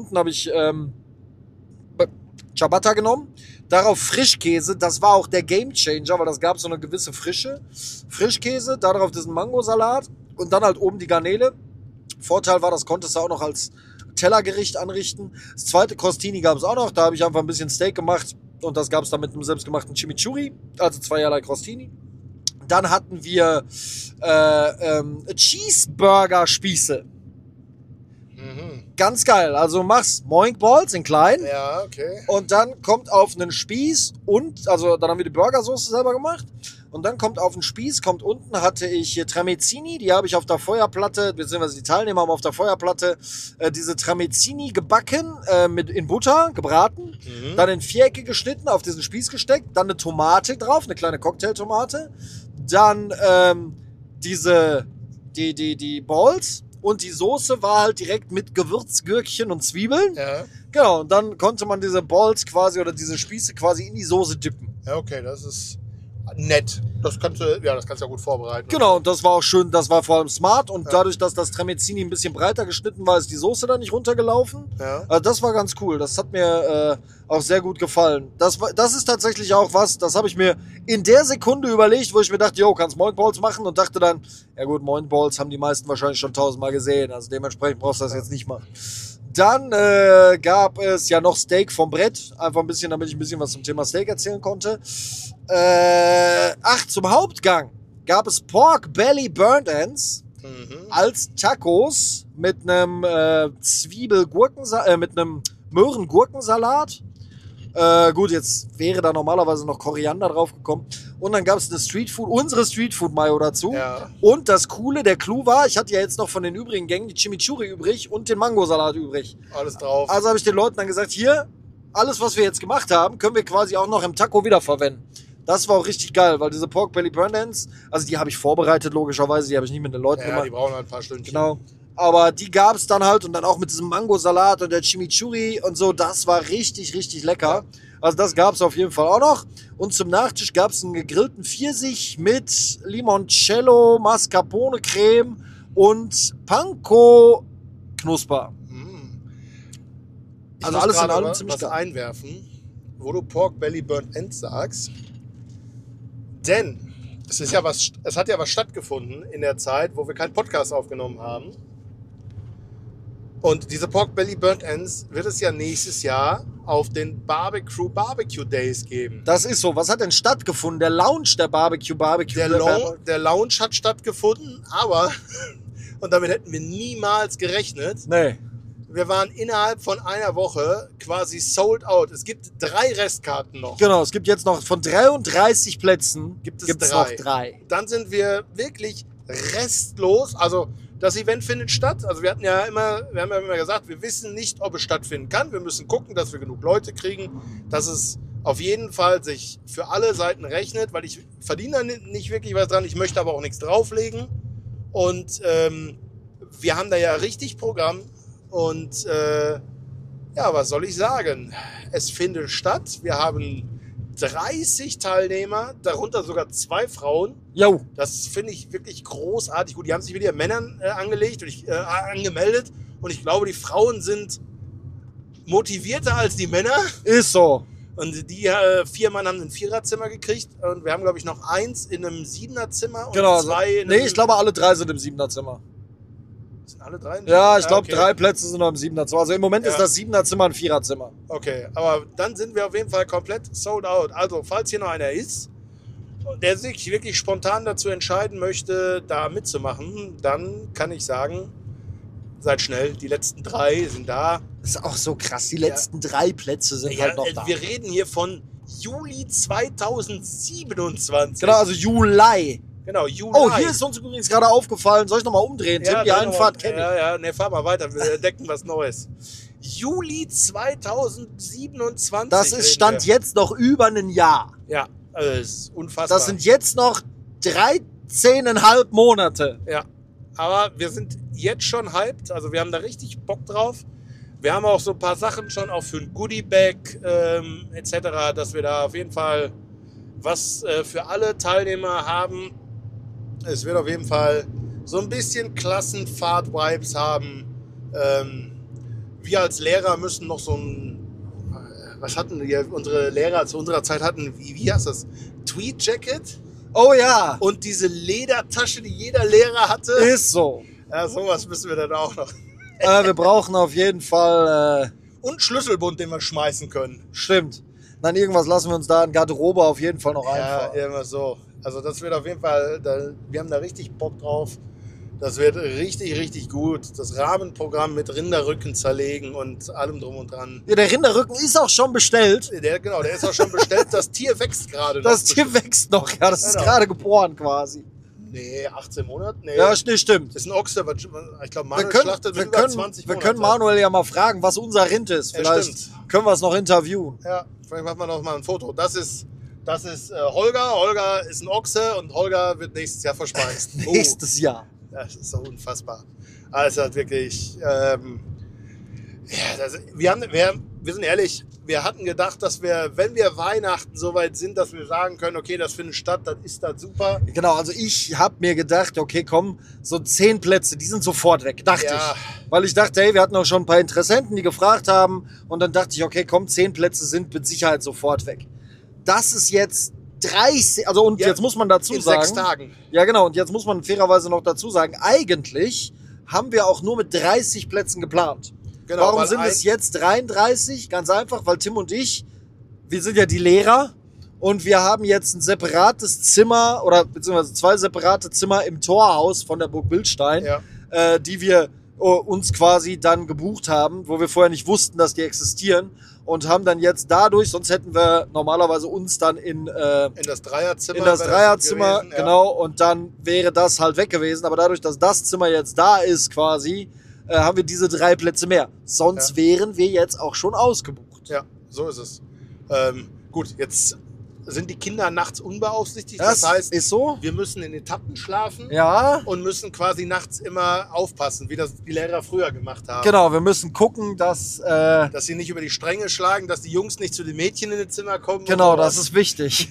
Ciabatta genommen. Darauf Frischkäse, das war auch der Gamechanger, weil das gab so eine gewisse Frische. Frischkäse, darauf diesen Mangosalat und dann halt oben die Garnele. Vorteil war, das konntest du auch noch als Tellergericht anrichten. Das zweite Crostini gab es auch noch, da habe ich einfach ein bisschen Steak gemacht und das gab es dann mit einem selbstgemachten Chimichurri, also 2 Crostini. Dann hatten wir Cheeseburger-Spieße. Ganz geil. Also machst Moink Balls in klein. Ja, okay. Und dann kommt auf einen Spieß also dann haben wir die Burgersoße selber gemacht. Und dann kommt auf den Spieß, unten hatte ich hier Tramezzini, die habe ich auf der Feuerplatte, beziehungsweise die Teilnehmer haben auf der Feuerplatte diese Tramezzini gebacken, in Butter gebraten, dann in Vierecke geschnitten, auf diesen Spieß gesteckt, dann eine Tomate drauf, eine kleine Cocktailtomate, dann die Balls und die Soße war halt direkt mit Gewürzgürkchen und Zwiebeln. Ja. Genau, und dann konnte man diese Balls quasi oder diese Spieße quasi in die Soße dippen. Ja, okay, das ist nett. Das kannst du ja gut vorbereiten. Genau, und das war auch schön, das war vor allem smart und dadurch, dass das Tramezzini ein bisschen breiter geschnitten war, ist die Soße da nicht runtergelaufen. Ja. Also das war ganz cool, das hat mir auch sehr gut gefallen. Das ist tatsächlich auch was, das habe ich mir in der Sekunde überlegt, wo ich mir dachte, jo, kannst Moink Balls machen und dachte dann, ja gut, Moink Balls haben die meisten wahrscheinlich schon 1000-mal gesehen, also dementsprechend brauchst du das jetzt nicht machen. Dann gab es ja noch Steak vom Brett, einfach ein bisschen, damit ich ein bisschen was zum Thema Steak erzählen konnte. Zum Hauptgang gab es Pork Belly Burnt Ends als Tacos mit einem mit einem Möhren-Gurkensalat. Gut, jetzt wäre da normalerweise noch Koriander drauf gekommen. Und dann gab es unsere Streetfood-Mayo dazu. Ja. Und das Coole, der Clou war, ich hatte ja jetzt noch von den übrigen Gängen die Chimichurri übrig und den Mangosalat übrig. Alles drauf. Also habe ich den Leuten dann gesagt, hier, alles, was wir jetzt gemacht haben, können wir quasi auch noch im Taco wiederverwenden. Das war auch richtig geil, weil diese Pork Belly Burnt Ends, also die habe ich vorbereitet, logischerweise, die habe ich nicht mit den Leuten gemacht. Die brauchen halt ein paar Stündchen. Genau. Aber die gab es dann halt und dann auch mit diesem Mangosalat und der Chimichurri und so, das war richtig, richtig lecker. Also das gab es auf jeden Fall auch noch. Und zum Nachtisch gab es einen gegrillten Pfirsich mit Limoncello, Mascarpone-Creme und Panko-Knusper. Ich Also muss alles in gerade allem mal ziemlich was geil. einwerfen, wo du Pork Belly Burnt Ends sagst. Denn es hat ja was stattgefunden in der Zeit, wo wir keinen Podcast aufgenommen haben. Und diese Pork Belly Burnt Ends wird es ja nächstes Jahr auf den Barbecue Days geben. Das ist so. Was hat denn stattgefunden? Der Lounge der Barbecue. Der Lounge hat stattgefunden, aber, und damit hätten wir niemals gerechnet, Nee. wir waren innerhalb von einer Woche quasi sold out. Es gibt 3 Restkarten noch. Genau, es gibt jetzt noch von 33 Plätzen Gibt es gibt's 3. noch 3. Dann sind wir wirklich restlos. Also das Event findet statt. Also wir haben ja immer gesagt, wir wissen nicht, ob es stattfinden kann. Wir müssen gucken, dass wir genug Leute kriegen, dass es auf jeden Fall sich für alle Seiten rechnet, weil ich verdiene da nicht wirklich was dran. Ich möchte aber auch nichts drauflegen. Und wir haben da ja richtig Programm und ja, was soll ich sagen? Es findet statt. Wir haben 30 Teilnehmer, darunter sogar 2 Frauen. Jo. Das finde ich wirklich großartig. Gut, die haben sich mit ihren Männern angemeldet und ich glaube, die Frauen sind motivierter als die Männer. Ist so. Und die 4 Mann haben ein 4er-Zimmer gekriegt und wir haben, glaube ich, noch 1 in einem 7er-Zimmer und Genau. 2 in einem... Nee, ich glaube, alle 3 sind im 7er-Zimmer. Sind alle 3? Ja, ich glaube, okay. 3 Plätze sind noch im 7er-Zimmer. Also im Moment Ja. ist das 7er-Zimmer ein 4er-Zimmer. Okay, aber dann sind wir auf jeden Fall komplett sold out. Also, falls hier noch einer ist, der sich wirklich spontan dazu entscheiden möchte, da mitzumachen, dann kann ich sagen, seid schnell, die letzten 3 sind da. Das ist auch so krass. Die letzten 3 Plätze sind halt noch da. Wir reden hier von Juli 2027. Genau, also Juli. Genau, Juli. Oh, hier ist uns übrigens gerade aufgefallen. Soll ich nochmal umdrehen? Tim, die Einfahrt kenne ich. Ja, ne, fahr mal weiter, wir entdecken was Neues. Juli 2027. Das ist Stand jetzt noch über ein Jahr. Ja, also das ist unfassbar. Das sind jetzt noch 13,5 Monate. Ja, aber wir sind jetzt schon hyped, also wir haben da richtig Bock drauf. Wir haben auch so ein paar Sachen schon auch für ein Goodie-Bag etc., dass wir da auf jeden Fall was für alle Teilnehmer haben. Es wird auf jeden Fall so ein bisschen Klassenfahrt-Vibes haben. Wir als Lehrer müssen noch so ein, was hatten wir, unsere Lehrer zu unserer Zeit hatten, wie heißt das? Tweed-Jacket Oh ja, und diese Ledertasche, die jeder Lehrer hatte. ist so. Ja, sowas müssen wir dann auch noch. Wir brauchen auf jeden Fall, Und Schlüsselbund, den wir schmeißen können. stimmt. Dann irgendwas lassen wir uns da in Garderobe auf jeden Fall noch Ja, einfallen. immer so. Also das wird auf jeden Fall, wir haben da richtig Bock drauf. Das wird richtig, richtig gut. Das Rahmenprogramm mit Rinderrücken zerlegen und allem drum und dran. Ja, der Rinderrücken ist auch schon bestellt. Der ist auch schon bestellt. Das Tier wächst gerade noch. Das Tier wächst noch. Ja, das ist Genau. gerade geboren quasi. Nee, 18 Monate? Nee. Ja, nee, stimmt. Das ist ein Ochse. Ich glaube, Wir Manuel können, schlachtet wir mit über können, 20 wir Monate. können Manuel ja mal fragen, was unser Rind ist. Ja, Vielleicht stimmt. können wir es noch interviewen. Ja, vielleicht machen wir noch mal ein Foto. Das ist Holger. Holger ist ein Ochse und Holger wird nächstes Jahr verspeist. Nächstes Jahr. Das ist so unfassbar. Also hat wirklich, wir sind ehrlich, wir hatten gedacht, dass wir, wenn wir Weihnachten so weit sind, dass wir sagen können, okay, das findet statt, dann ist das super. Genau, also ich habe mir gedacht, okay, komm, so 10 Plätze, die sind sofort weg, dachte Ja. ich. Weil ich dachte, hey, wir hatten auch schon ein paar Interessenten, die gefragt haben. Und dann dachte ich, okay, komm, 10 Plätze sind mit Sicherheit sofort weg. Das ist jetzt 30, also und Ja, jetzt muss man dazu in sagen. 6 Tagen. Ja, genau, und jetzt muss man fairerweise noch dazu sagen, eigentlich haben wir auch nur mit 30 Plätzen geplant. Genau, Warum weil sind es jetzt 33? Ganz einfach, weil Tim und ich, wir sind ja die Lehrer und wir haben jetzt ein separates Zimmer oder beziehungsweise 2 separate Zimmer im Torhaus von der Burg Bildstein, Ja. die wir uns quasi dann gebucht haben, wo wir vorher nicht wussten, dass die existieren und haben dann jetzt dadurch, sonst hätten wir normalerweise uns dann in das Dreierzimmer. das wäre Dreierzimmer, gewesen, ja. genau, und dann wäre das halt weg gewesen. Aber dadurch, dass das Zimmer jetzt da ist quasi, haben wir diese 3 Plätze mehr. Sonst Ja. wären wir jetzt auch schon ausgebucht. Ja, so ist es. Gut, jetzt sind die Kinder nachts unbeaufsichtigt. Das Das heißt, ist so. wir müssen in Etappen schlafen Ja, und müssen quasi nachts immer aufpassen, wie das die Lehrer früher gemacht haben. genau. Wir müssen gucken, dass, Dass sie nicht über die Stränge schlagen, dass die Jungs nicht zu den Mädchen in das Zimmer kommen. genau, und das sowas. ist wichtig.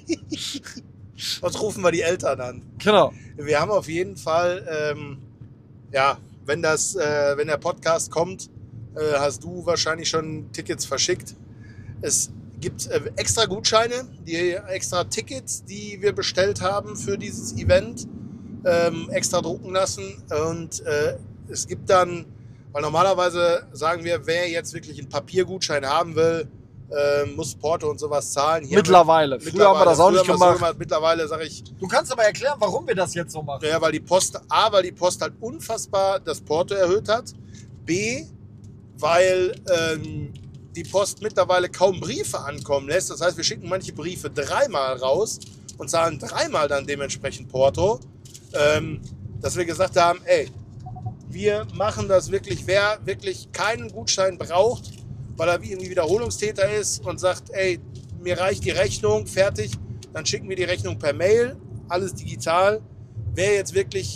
Sonst rufen wir die Eltern an. Genau. Wir haben auf jeden Fall, ja, wenn der Podcast kommt, hast du wahrscheinlich schon Tickets verschickt. Es gibt extra Gutscheine, extra Tickets, die wir bestellt haben für dieses Event, extra drucken lassen. Und es gibt dann, weil normalerweise sagen wir, wer jetzt wirklich einen Papiergutschein haben will, muss Porto und sowas zahlen. Hier Mittlerweile. Früher haben wir das auch nicht früher haben wir es so gemacht. Mittlerweile sage ich, Du kannst aber erklären, warum wir das jetzt so machen. ja, weil die Post halt unfassbar das Porto erhöht hat. B, weil die Post mittlerweile kaum Briefe ankommen lässt. Das heißt, wir schicken manche Briefe 3-mal raus und zahlen 3-mal dann dementsprechend Porto. Dass wir gesagt haben, ey, wir machen das wirklich, wer wirklich keinen Gutschein braucht, weil er irgendwie Wiederholungstäter ist und sagt, ey, mir reicht die Rechnung, fertig, dann schicken wir die Rechnung per Mail, alles digital. Wer jetzt wirklich einen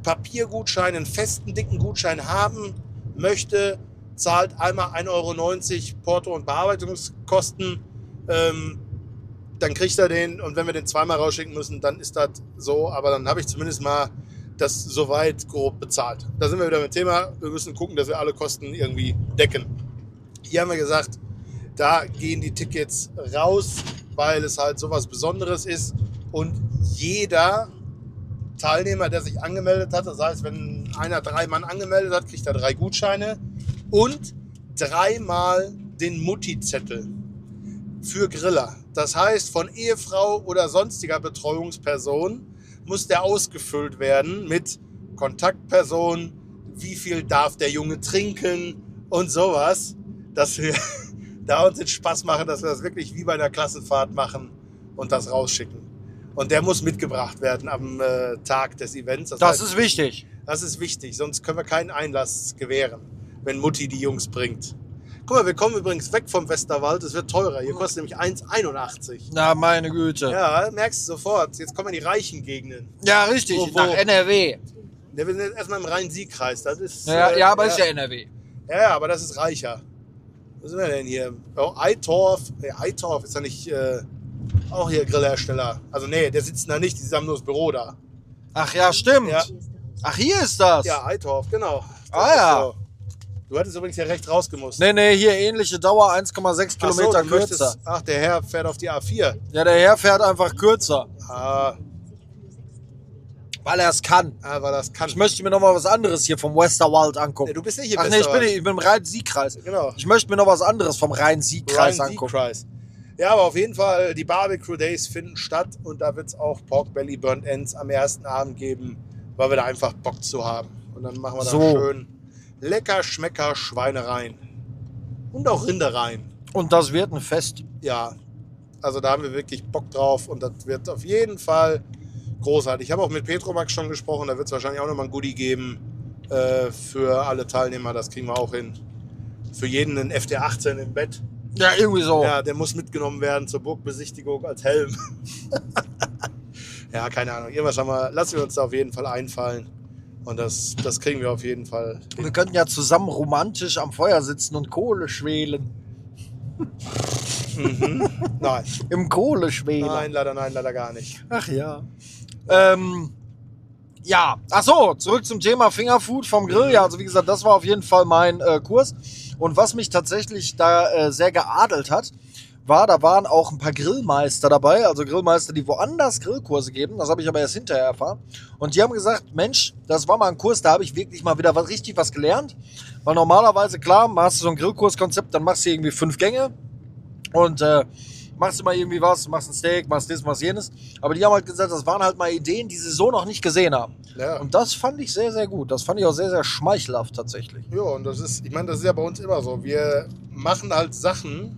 Papiergutschein, einen festen, dicken Gutschein haben möchte, zahlt einmal 1,90 € Porto- und Bearbeitungskosten. Dann kriegt er den, und wenn wir den zweimal rausschicken müssen, dann ist das so. Aber dann habe ich zumindest mal das soweit grob bezahlt. Da sind wir wieder mit dem Thema. Wir müssen gucken, dass wir alle Kosten irgendwie decken. Hier haben wir gesagt, da gehen die Tickets raus, weil es halt sowas Besonderes ist. Und jeder Teilnehmer, der sich angemeldet hat, das heißt, wenn einer 3 Mann angemeldet hat, kriegt er 3 Gutscheine und 3-mal den Mutti-Zettel für Griller. Das heißt, von Ehefrau oder sonstiger Betreuungsperson muss der ausgefüllt werden mit Kontaktperson, wie viel darf der Junge trinken und sowas, dass wir da uns den Spaß machen, dass wir das wirklich wie bei einer Klassenfahrt machen und das rausschicken. Und der muss mitgebracht werden am Tag des Events. Das heißt, ist wichtig. Das ist wichtig, sonst können wir keinen Einlass gewähren, wenn Mutti die Jungs bringt. Guck mal, wir kommen übrigens weg vom Westerwald, es wird teurer. Hier kostet nämlich 1,81. Na, meine Güte. Ja, merkst du sofort. Jetzt kommen wir in die reichen Gegenden. Ja, richtig, nach NRW. Ja, wir sind jetzt erstmal im Rhein-Sieg-Kreis. Das ist, aber ist ja NRW. Ja, aber das ist reicher. Wo sind wir denn hier? Oh, Eitorf. Eitorf ist ja nicht auch hier Grillhersteller. Also nee, der sitzt da nicht, die haben nur das Büro da. Ach ja, stimmt. Ja. Ach, hier ist das. Ja, Eitorf, genau. Ja. Du hattest übrigens ja recht rausgemusst. Nee, hier ähnliche Dauer, 1,6 Kilometer du kürzer. Ach, der Herr fährt auf die A4. Ja, der Herr fährt einfach kürzer. Weil er es kann. Weil er es kann. Ich möchte mir noch mal was anderes hier vom Westerwald angucken. Nee, du bist nicht im Ach nee, ich bin im Rhein-Sieg-Kreis. Genau. Ich möchte mir noch was anderes vom Rhein-Sieg-Kreis angucken. Ja, aber auf jeden Fall, die Barbecue Days finden statt und da wird es auch Pork Belly Burnt Ends am ersten Abend geben, weil wir da einfach Bock zu haben. Und dann machen wir da schön lecker Schmecker Schweinereien. Und auch Rindereien. Und das wird ein Fest. Ja, also da haben wir wirklich Bock drauf und das wird auf jeden Fall großartig. Ich habe auch mit Petromax schon gesprochen, da wird es wahrscheinlich auch nochmal ein Goodie geben für alle Teilnehmer, das kriegen wir auch hin. Für jeden ein FT18 im Bett. Ja, irgendwie so. Ja, der muss mitgenommen werden zur Burgbesichtigung als Helm. Ja, keine Ahnung. Irgendwas lassen wir uns da auf jeden Fall einfallen. Und das kriegen wir auf jeden Fall hin. Wir könnten ja zusammen romantisch am Feuer sitzen und Kohle schwelen. Nein. Im Kohleschwelen. Nein, leider gar nicht. Ach ja. Ja, ach so, zurück zum Thema Fingerfood vom Grill. Ja, also wie gesagt, das war auf jeden Fall mein Kurs. Und was mich tatsächlich da sehr geadelt hat, da waren auch ein paar Grillmeister dabei, also Grillmeister, die woanders Grillkurse geben. Das habe ich aber erst hinterher erfahren. Und die haben gesagt, Mensch, das war mal ein Kurs, da habe ich wirklich mal wieder richtig was gelernt. Weil normalerweise, klar, machst du so ein Grillkurskonzept, dann machst du irgendwie 5 Gänge und machst du mal irgendwie was, machst ein Steak, machst das, machst jenes. Aber die haben halt gesagt, das waren halt mal Ideen, die sie so noch nicht gesehen haben. Ja. Und das fand ich sehr, sehr gut. Das fand ich auch sehr, sehr schmeichelhaft tatsächlich. Ja, und das ist ja bei uns immer so. Wir machen halt Sachen,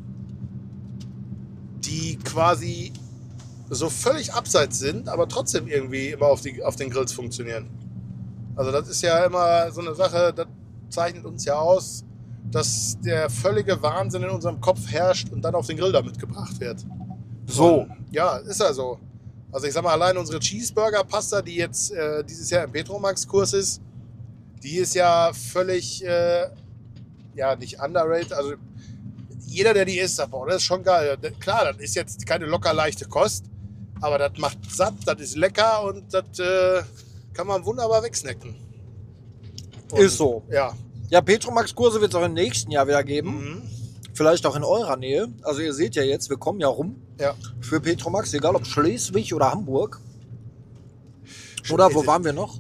die quasi so völlig abseits sind, aber trotzdem irgendwie immer auf den Grills funktionieren. Also das ist ja immer so eine Sache, das zeichnet uns ja aus, dass der völlige Wahnsinn in unserem Kopf herrscht und dann auf den Grill da mitgebracht wird. So. Und ja, ist ja so. Also ich sag mal, allein unsere Cheeseburger-Pasta, die jetzt dieses Jahr im Petromax-Kurs ist, die ist ja völlig, nicht underrated. Also jeder, der die isst, sagt, boah, das ist schon geil. Klar, das ist jetzt keine locker leichte Kost, aber das macht satt, das ist lecker und das kann man wunderbar wegsnacken. Und, ist so. Ja. Ja, Petromax-Kurse wird es auch im nächsten Jahr wieder geben. Mhm. Vielleicht auch in eurer Nähe. Also ihr seht ja jetzt, wir kommen ja rum für Petromax, egal ob Schleswig oder Hamburg. Oder wo waren wir noch?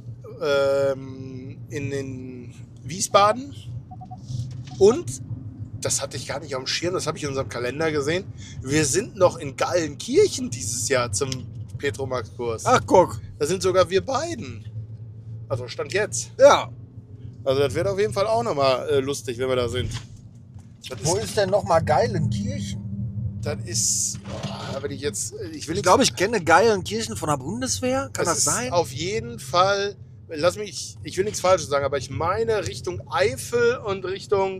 In Wiesbaden. Und, das hatte ich gar nicht auf dem Schirm, das habe ich in unserem Kalender gesehen, wir sind noch in Gallenkirchen dieses Jahr zum Petromax-Kurs. Ach, guck. Da sind sogar wir beiden. Also Stand jetzt. Ja. Also das wird auf jeden Fall auch nochmal lustig, wenn wir da sind. Wo ist denn nochmal Geilenkirchen? Das ist, wenn ich jetzt, ich glaube, ich kenne Geilenkirchen von der Bundeswehr. Kann das sein? Auf jeden Fall, ich will nichts Falsches sagen, aber ich meine Richtung Eifel und Richtung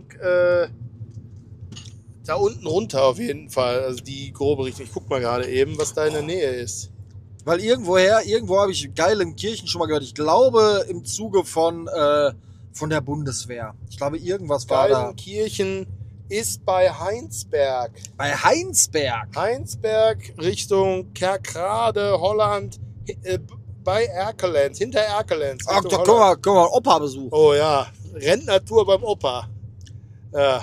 da unten runter auf jeden Fall. Also die grobe Richtung. Ich guck mal gerade eben, was da in der Nähe ist. Weil irgendwo habe ich Geilenkirchen schon mal gehört. Ich glaube im Zuge von der Bundeswehr. Ich glaube, irgendwas war da. Geilenkirchen ist bei Heinsberg. Bei Heinsberg. Heinsberg Richtung Kerkrade, Holland, bei Erkelenz, hinter Erkelenz. Ach, Richtung da Holland. können wir Opa besuchen. Oh ja, Rentnertour beim Opa. Ja.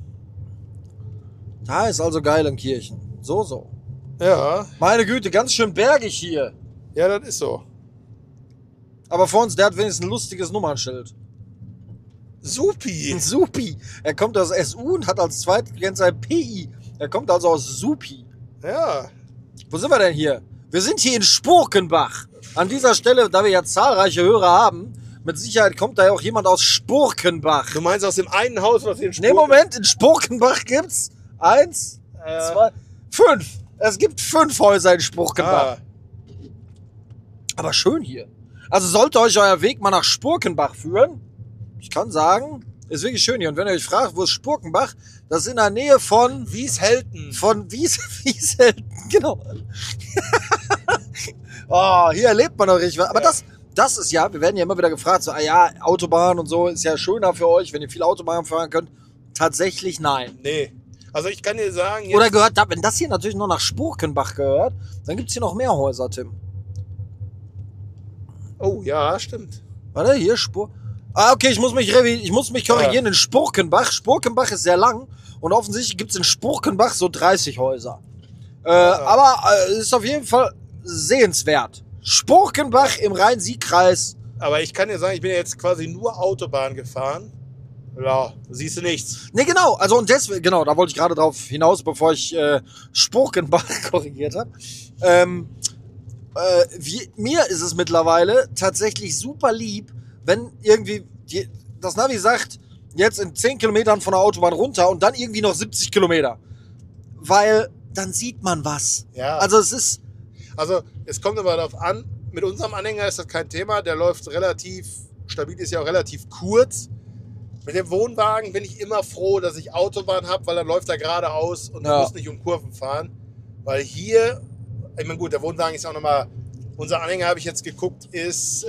Da ist also Geilenkirchen. So. Ja, Meine Güte, ganz schön bergig hier. ja, das ist so. Aber vor uns, der hat wenigstens ein lustiges Nummernschild. Supi. Ein Supi. Er kommt aus SU und hat als zweite Kennzeichen PI. Er kommt also aus Supi. Ja, Wo sind wir denn hier? Wir sind hier in Spurkenbach. An dieser Stelle, da wir ja zahlreiche Hörer haben, mit Sicherheit kommt da ja auch jemand aus Spurkenbach. du meinst aus dem einen Haus, was in Ne, Moment, in Spurkenbach gibt's 1, 2, 5. Es gibt 5 Häuser in Spurkenbach. Ah, Aber schön hier. Also sollte euch euer Weg mal nach Spurkenbach führen, ich kann sagen, ist wirklich schön hier. Und wenn ihr euch fragt, wo ist Spurkenbach, das ist in der Nähe von Wieshelten. Wieshelten, genau. Oh, hier erlebt man doch richtig was. Aber Ja. das ist ja, wir werden ja immer wieder gefragt, so, Autobahn und so ist ja schöner für euch, wenn ihr viel Autobahn fahren könnt. Tatsächlich nein. Nee. Also ich kann dir sagen, jetzt, Oder gehört, wenn das hier natürlich noch nach Spurkenbach gehört, dann gibt's hier noch mehr Häuser, Tim. oh ja, stimmt. Warte, hier okay, ich muss mich korrigieren. In Spurkenbach. Spurkenbach ist sehr lang und offensichtlich gibt's in Spurkenbach so 30 Häuser. Aber ist auf jeden Fall sehenswert. Spurkenbach im Rhein-Sieg-Kreis. Aber ich kann dir sagen, ich bin ja jetzt quasi nur Autobahn gefahren. Ja, siehst du nichts. Ne, genau. Also und deswegen, genau, da wollte ich gerade drauf hinaus, bevor ich Spurkenbach korrigiert habe. Mir ist es mittlerweile tatsächlich super lieb, wenn irgendwie das Navi sagt, jetzt in 10 Kilometern von der Autobahn runter und dann irgendwie noch 70 Kilometer. Weil dann sieht man was. Ja. Also es kommt aber darauf an, mit unserem Anhänger ist das kein Thema, der läuft relativ stabil, ist ja auch relativ kurz. Mit dem Wohnwagen bin ich immer froh, dass ich Autobahn habe, weil dann läuft er geradeaus und ich muss nicht um Kurven fahren. Weil hier, ich meine gut, der Wohnwagen ist auch nochmal, unser Anhänger habe ich jetzt geguckt, ist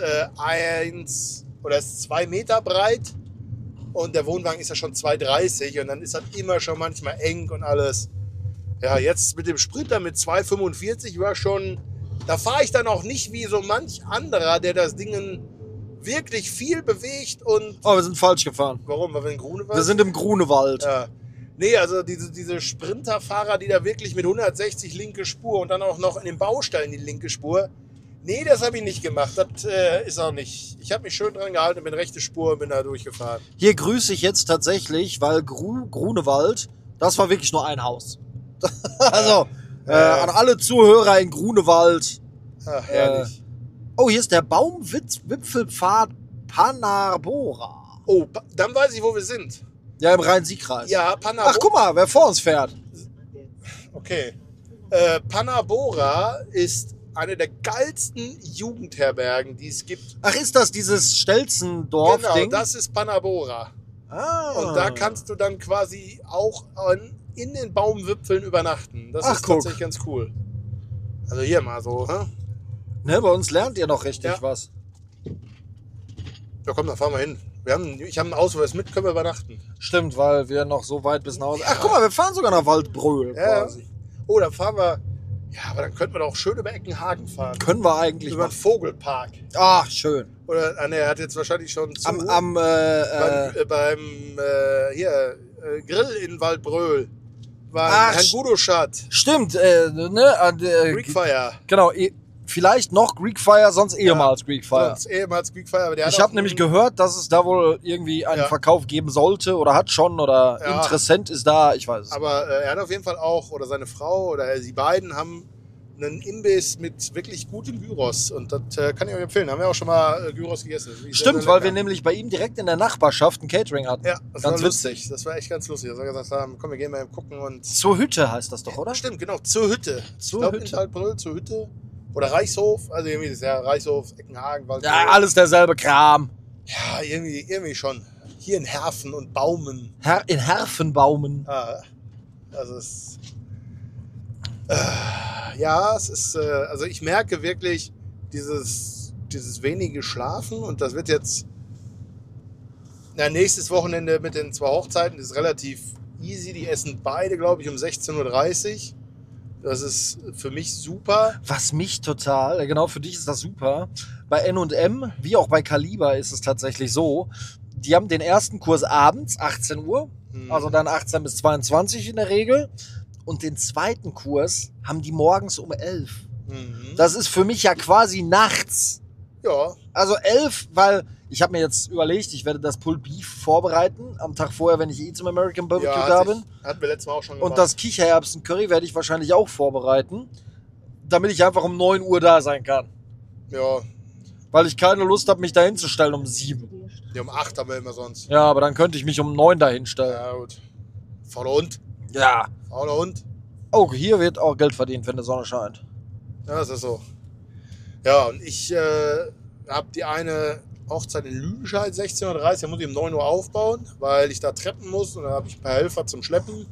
2 Meter breit und der Wohnwagen ist ja schon 2,30 und dann ist das immer schon manchmal eng und alles. Ja, jetzt mit dem Sprinter mit 2,45 war schon, da fahre ich dann auch nicht wie so manch anderer, der das Ding wirklich viel bewegt und... Oh, wir sind falsch gefahren. Warum? Weil wir in Grunewald? Wir sind im Grunewald. Ja. Nee, also diese Sprinterfahrer, die da wirklich mit 160 linke Spur und dann auch noch in den Baustellen die linke Spur. Nee, das habe ich nicht gemacht. Das ist auch nicht. Ich habe mich schön dran gehalten und bin rechte Spur und bin da durchgefahren. Hier grüße ich jetzt tatsächlich, weil Grunewald, das war wirklich nur ein Haus. Also, an alle Zuhörer in Grunewald. Ach, herrlich. Oh, hier ist der Baumwipfelpfad Panarbora. Oh, dann weiß ich, wo wir sind. Ja, im Rhein-Sieg-Kreis. Ja, Panarbora. Ach, guck mal, wer vor uns fährt. Okay. Panarbora ist eine der geilsten Jugendherbergen, die es gibt. Ach, ist das dieses Stelzendorf-Ding? Genau, das ist Panarbora. Ah. Und da kannst du dann quasi auch in den Baumwipfeln übernachten. Das ist guck. tatsächlich ganz cool. Also hier mal so, hä? Ne, bei uns lernt ihr noch richtig was. Ja komm, dann fahren wir hin. Ich habe einen Ausweis mit, können wir übernachten. Stimmt, weil wir noch so weit bis nach Hause... Ach, guck mal, wir fahren sogar nach Waldbröl quasi. Oh, dann fahren wir... Ja, aber dann könnten wir doch auch schön über Eckenhagen fahren. Können wir eigentlich Über den machen. Vogelpark. Ach, schön. Oder, er hat jetzt wahrscheinlich schon zu. Beim Grill in Waldbröl. War Ach, Herrn Gudoschat. stimmt, Greekfire. Genau, vielleicht noch Greekfire, sonst ehemals Greekfire. Sonst ehemals Greekfire. Aber der hat Ich auch habe nämlich gehört, dass es da wohl irgendwie einen Verkauf geben sollte oder hat schon oder Interessent ist da, ich weiß es. Aber er hat auf jeden Fall auch, oder seine Frau oder sie beiden haben einen Imbiss mit wirklich gutem Gyros. Und das kann ich euch empfehlen. Haben wir auch schon mal Gyros gegessen. Stimmt, weil wir nämlich bei ihm direkt in der Nachbarschaft ein Catering hatten. Ja, das ganz war witzig. lustig. Das war echt ganz lustig. Dass wir gesagt haben, komm, wir gehen mal gucken und... Zur Hütte heißt das doch, oder? Stimmt, genau, zur Hütte. Zur ich glaube, Hütte. in Waldbröl, zur Hütte. Oder Reichshof. Also irgendwie ist ja Reichshof, Eckenhagen, Waldbröl. Ja, alles derselbe Kram. Ja, irgendwie schon. Hier in Herfen und Baumen. In Herfenbaumen. Ah, also es... Ja, es ist, also ich merke wirklich dieses wenige Schlafen und das wird jetzt nächstes Wochenende mit den 2 Hochzeiten, das ist relativ easy. Die essen beide, glaube ich, um 16:30 Uhr. Das ist für mich super. Was mich total, genau für dich ist das super. Bei N&M, wie auch bei Kaliber ist es tatsächlich so, die haben den ersten Kurs abends, 18 Uhr, also dann 18 bis 22 in der Regel. Und den zweiten Kurs haben die morgens um 11. Das ist für mich ja quasi nachts. Ja. Also 11, weil ich habe mir jetzt überlegt, ich werde das Pulled Beef vorbereiten am Tag vorher, wenn ich zum American Barbecue da bin. Hatten wir letztes Mal auch schon gemacht. Und das Kichererbsen-Curry werde ich wahrscheinlich auch vorbereiten, damit ich einfach um 9 Uhr da sein kann. Ja. Weil ich keine Lust habe, mich da hinzustellen um 7. Ja, um 8 haben wir immer sonst. Ja, aber dann könnte ich mich um 9 da hinstellen. Ja, gut. Fauler Hund. Ja. Fauler Hund. Oh, hier wird auch Geld verdient, wenn die Sonne scheint. Ja, das ist so. Ja, und ich habe die eine Hochzeit in Lüdenscheid, 16:30 Uhr. Da muss ich um 9 Uhr aufbauen, weil ich da treppen muss. Und dann habe ich ein paar Helfer zum Schleppen.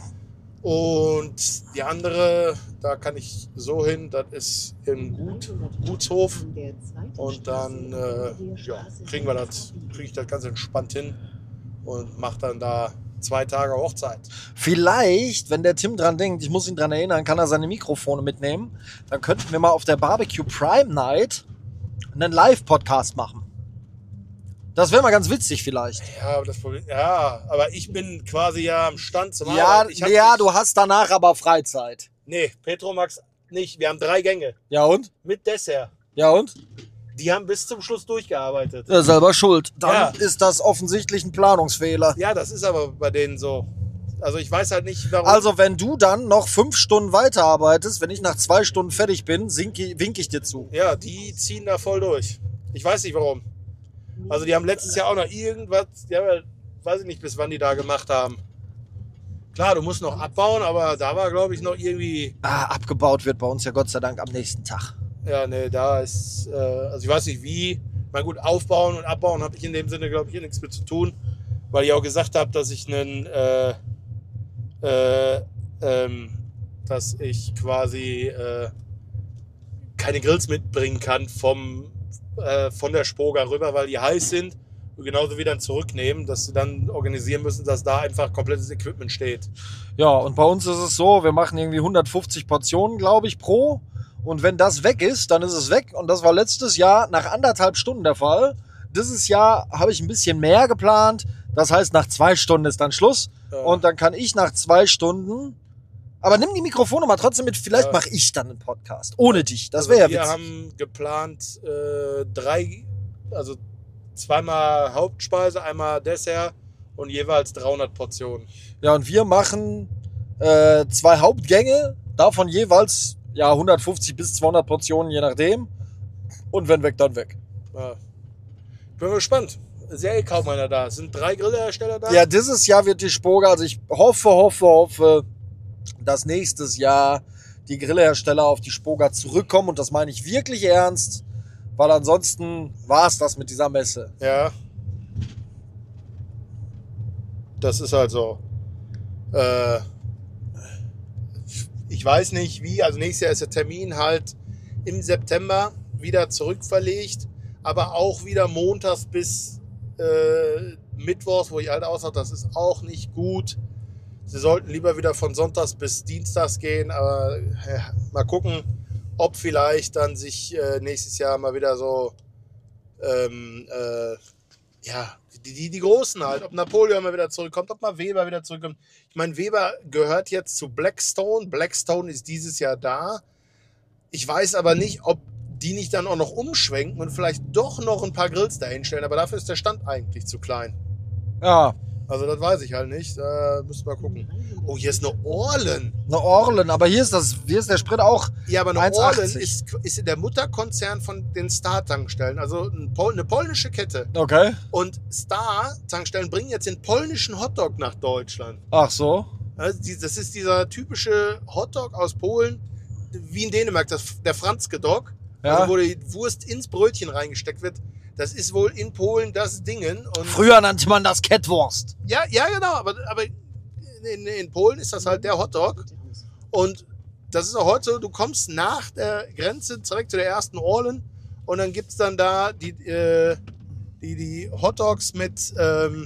Und die andere, da kann ich so hin, das ist im Gutshof. Und dann kriege ich das ganz entspannt hin und mache dann da 2 Tage Hochzeit. Vielleicht, wenn der Tim dran denkt, ich muss ihn dran erinnern, kann er seine Mikrofone mitnehmen. Dann könnten wir mal auf der Barbecue Prime Night einen Live-Podcast machen. Das wäre mal ganz witzig vielleicht. Ja, aber das Problem, aber ich bin quasi ja am Stand zum Ja, Arbeiten. du hast danach aber Freizeit. Nee, Petromax nicht. Wir haben 3 Gänge Ja und? mit Dessert. Ja und? Die haben bis zum Schluss durchgearbeitet. Ja, selber schuld. Dann Ja. ist das offensichtlich ein Planungsfehler. Ja, das ist aber bei denen so. Also ich weiß halt nicht, warum. Also wenn du dann noch 5 Stunden weiterarbeitest, wenn ich nach 2 Stunden fertig bin, winke ich dir zu. Ja, die ziehen da voll durch. Ich weiß nicht warum. Also die haben letztes Jahr auch noch irgendwas, weiß ich nicht, bis wann die da gemacht haben. Klar, du musst noch abbauen, aber da war, glaube ich, noch irgendwie... Abgebaut wird bei uns ja Gott sei Dank am nächsten Tag. Ja, nee, da ist... also ich weiß nicht wie. Mal gut, aufbauen und abbauen habe ich in dem Sinne, glaube ich, hier nichts mit zu tun. Weil ich auch gesagt habe, dass ich dass ich quasi keine Grills mitbringen kann von der Spoga rüber, weil die heiß sind. Und genauso wie dann zurücknehmen, dass sie dann organisieren müssen, dass da einfach komplettes Equipment steht. Ja, und bei uns ist es so, wir machen irgendwie 150 Portionen, glaube ich, pro. Und wenn das weg ist, dann ist es weg. Und das war letztes Jahr nach 1,5 Stunden der Fall. Dieses Jahr habe ich ein bisschen mehr geplant. Das heißt, nach 2 Stunden ist dann Schluss. Ja. Und dann kann ich nach 2 Stunden... Aber nimm die Mikrofone mal trotzdem mit. Vielleicht Ja. mache ich dann einen Podcast. Ohne dich. Das wäre ja Wir witzig. haben geplant 2-mal Hauptspeise, einmal Dessert und jeweils 300 Portionen. Ja, und wir machen 2 Hauptgänge. Davon jeweils 150 bis 200 Portionen, je nachdem. Und wenn weg, dann weg. Ja. Bin mal gespannt. Ist ja kaum einer da. Es sind 3 Grillhersteller da. Ja, dieses Jahr wird die Spoga, also ich hoffe, dass nächstes Jahr die Grillhersteller auf die Spoga zurückkommen. Und das meine ich wirklich ernst, weil ansonsten war es das mit dieser Messe. Ja. Das ist halt so. Ich weiß nicht wie, also nächstes Jahr ist der Termin halt im September wieder zurückverlegt, aber auch wieder montags bis mittwochs, wo ich halt aussage, das ist auch nicht gut. Sie sollten lieber wieder von sonntags bis dienstags gehen, aber mal gucken, ob vielleicht dann sich nächstes Jahr mal wieder so die Großen halt, ob Napoleon mal wieder zurückkommt, ob mal Weber wieder zurückkommt. Ich meine, Weber gehört jetzt zu Blackstone. Blackstone ist dieses Jahr da. Ich weiß aber nicht, ob die nicht dann auch noch umschwenken und vielleicht doch noch ein paar Grills dahinstellen, aber dafür ist der Stand eigentlich zu klein. Ja, Also das weiß ich halt nicht, da müssen wir gucken. Oh, hier ist eine Orlen. eine Orlen, aber hier ist der Sprit auch Ja, aber eine 1,80. Orlen ist der Mutterkonzern von den Star-Tankstellen, also eine polnische Kette. Okay. Und Star-Tankstellen bringen jetzt den polnischen Hotdog nach Deutschland. Ach so. Also das ist dieser typische Hotdog aus Polen, wie in Dänemark, der Franzke-Dog, Ja. also wo die Wurst ins Brötchen reingesteckt wird. Das ist wohl in Polen das Dingen. Und Früher nannte man das Kettwurst. ja, genau, aber in Polen ist das halt der Hotdog. Und das ist auch heute so, du kommst nach der Grenze direkt zu der ersten Orlen und dann gibt es dann da die Hotdogs mit dann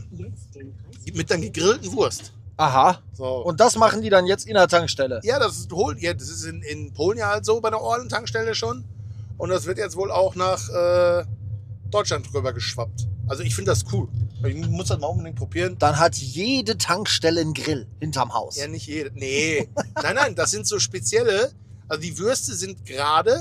gegrillten Wurst. Aha. So. Und das machen die dann jetzt in der Tankstelle? Ja, das ist in Polen ja halt so bei der Orlen-Tankstelle schon. Und das wird jetzt wohl auch nach Deutschland drüber geschwappt. Also ich finde das cool. Ich muss das mal unbedingt probieren. Dann hat jede Tankstelle einen Grill hinterm Haus. Ja, nicht jede. Nee. Nein, das sind so spezielle. Also die Würste sind gerade.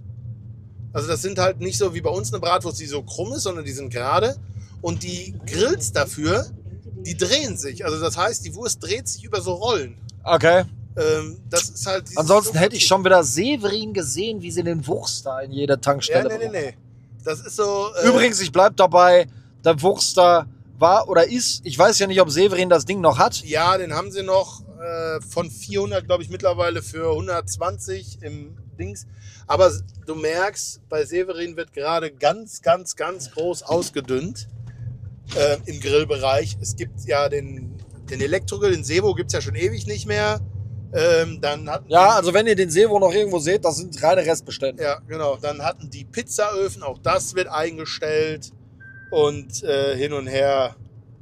Also das sind halt nicht so wie bei uns eine Bratwurst, die so krumm ist, sondern die sind gerade. Und die Grills dafür, die drehen sich. Also das heißt, die Wurst dreht sich über so Rollen. Okay. Das ist halt Ansonsten hätte ich schon wieder Severin gesehen, wie sie den Wurster in jeder Tankstelle bringen. Nee. Das ist so... Übrigens, ich bleib dabei, der Wurster war oder ist, ich weiß ja nicht, ob Severin das Ding noch hat. Ja, den haben sie noch von 400, glaube ich, mittlerweile für 120 im Dings. Aber du merkst, bei Severin wird gerade ganz, ganz, ganz groß ausgedünnt im Grillbereich. Es gibt ja den Elektrogrill, den Sevo gibt es ja schon ewig nicht mehr. Dann Also wenn ihr den Sevo noch irgendwo seht, das sind reine Restbestände. Ja, genau. Dann hatten die Pizzaöfen, auch das wird eingestellt und hin und her.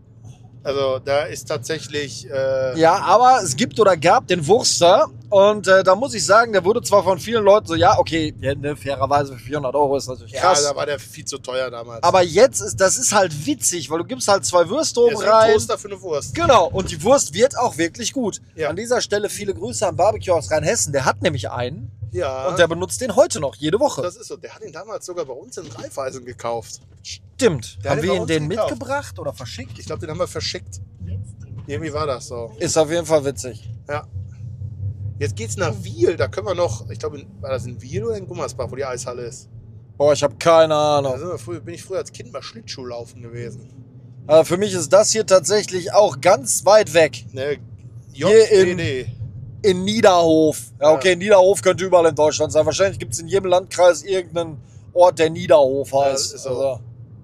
Also da ist tatsächlich... Ja, aber es gibt oder gab den Wurster und da muss ich sagen, der wurde zwar von vielen Leuten so, ja, okay, ja, ne, fairerweise für 400 € ist natürlich krass. Ja, da war der viel zu teuer damals. Aber jetzt das ist halt witzig, weil du gibst halt 2 Würste oben ist ein rein. Toaster für eine Wurst. Genau, und die Wurst wird auch wirklich gut. Ja. An dieser Stelle viele Grüße an Barbecue aus Rheinhessen. Der hat nämlich einen Ja. und der benutzt den heute noch, jede Woche. Das ist so. Der hat ihn damals sogar bei uns in Raiffeisen gekauft. Stimmt. Der hat Haben ihn wir bei ihn uns den gekauft. mitgebracht oder verschickt? Ich glaube, den haben wir verschickt. Irgendwie war das so. Ist auf jeden Fall witzig. Ja. Jetzt geht's nach Wiel. Da können wir noch, ich glaube, war das in Wiel oder in Gummersbach, wo die Eishalle ist? Boah, ich habe keine Da Ahnung. bin ich früher als Kind mal Schlittschuhlaufen gewesen. Aber für mich ist das hier tatsächlich auch ganz weit weg. Ne, Hier JWD. In Niederhof. Ja, okay, Ja. Niederhof könnte überall in Deutschland sein. Wahrscheinlich gibt es in jedem Landkreis irgendeinen Ort, der Niederhof Ja, heißt. das ist so. Also,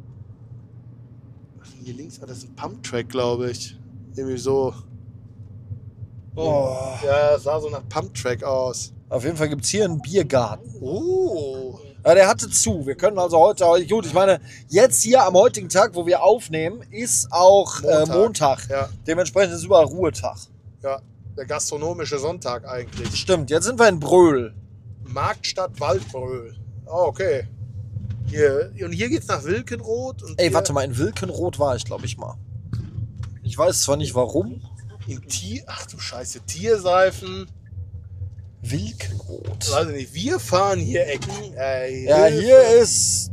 Hier links war das ein Pumptrack, glaube ich. Irgendwie so. oh. Ja, es sah so nach Pumptrack aus. Auf jeden Fall gibt es hier einen Biergarten. Ja, Ja, der hatte zu. Wir können also heute, gut, ich meine, jetzt hier am heutigen Tag, wo wir aufnehmen, ist auch Montag. Ja, Dementsprechend ist überall Ruhetag. ja. Der gastronomische Sonntag eigentlich. Stimmt, jetzt sind wir in Bröl. Marktstadt Waldbröl. Oh, okay. Und hier geht's nach Wilkenroth. Und Ey, hier warte mal, in Wilkenroth war ich, glaube ich, mal. Ich weiß zwar nicht warum. Ach du Scheiße, Tierseifen. Wilkenroth. Weiß ich nicht, wir fahren hier Ecken. Ja, hier ist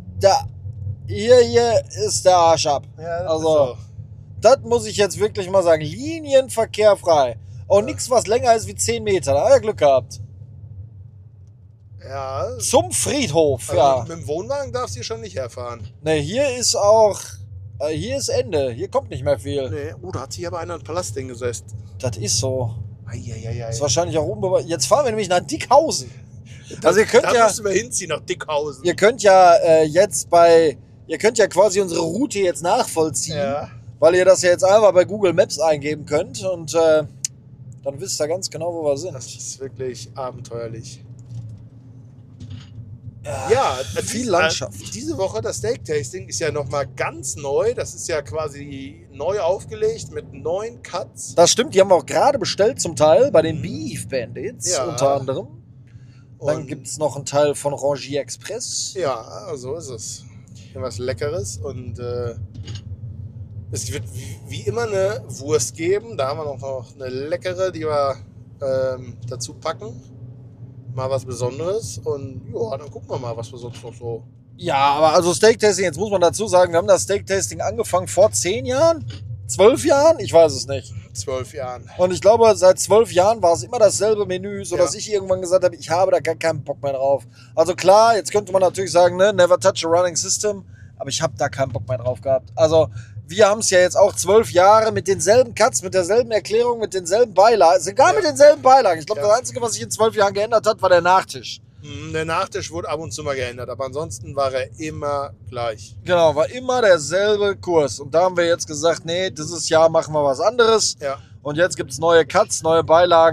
der Arsch ab. Ja, das Also, ist das muss ich jetzt wirklich mal sagen. Linienverkehrfrei. Und nichts, was länger ist wie 10 Meter. Da hat er Glück gehabt. so. Ja. Zum Friedhof, Also ja. mit dem Wohnwagen darfst du hier schon nicht herfahren. Ne, hier ist auch. Hier ist Ende. Hier kommt nicht mehr viel. Nee. Oh, da hat sich aber einer ein Palast hingesetzt. Das ist so. Eieiei. Ist wahrscheinlich auch unbewacht. Jetzt fahren wir nämlich nach Dickhausen. Also ihr könnt da ja. müssen wir hinziehen nach Dickhausen. Ihr könnt ja ihr könnt ja quasi unsere Route jetzt nachvollziehen, Ja. weil ihr das ja jetzt einfach bei Google Maps eingeben könnt und dann wisst ihr ganz genau, wo wir sind. Das ist wirklich abenteuerlich. Ja, viel Landschaft. Diese Woche das Steak-Tasting ist ja nochmal ganz neu. Das ist ja quasi neu aufgelegt mit 9 Cuts. Das stimmt, die haben wir auch gerade bestellt zum Teil bei den Beef Bandits Ja. unter anderem. Dann Und- gibt es noch einen Teil von Rangier Express. Ja, so ist es. Was Leckeres und es wird wie immer eine Wurst geben. Da haben wir noch eine leckere, die wir dazu packen. Mal was Besonderes und ja, dann gucken wir mal, was wir sonst noch so. Ja, aber also Steak-Tasting, jetzt muss man dazu sagen, wir haben das Steak-Tasting angefangen vor 10 Jahren? 12 Jahren? Ich weiß es nicht. 12 Jahren. Und ich glaube, seit 12 Jahren war es immer dasselbe Menü, sodass Ja. ich irgendwann gesagt habe, ich habe da gar keinen Bock mehr drauf. Also klar, jetzt könnte man natürlich sagen, ne, never touch a running system, aber ich habe da keinen Bock mehr drauf gehabt. Also wir haben es ja jetzt auch 12 Jahre mit denselben Cuts, mit derselben Erklärung, mit denselben Beilagen, sogar Ja. mit denselben Beilagen. Ich glaube, Ja. das Einzige, was sich in 12 Jahren geändert hat, war der Nachtisch. Der Nachtisch wurde ab und zu mal geändert, aber ansonsten war er immer gleich. Genau, war immer derselbe Kurs. Und da haben wir jetzt gesagt, nee, dieses Jahr machen wir was anderes. Ja. Und jetzt gibt es neue Cuts, neue Beilagen.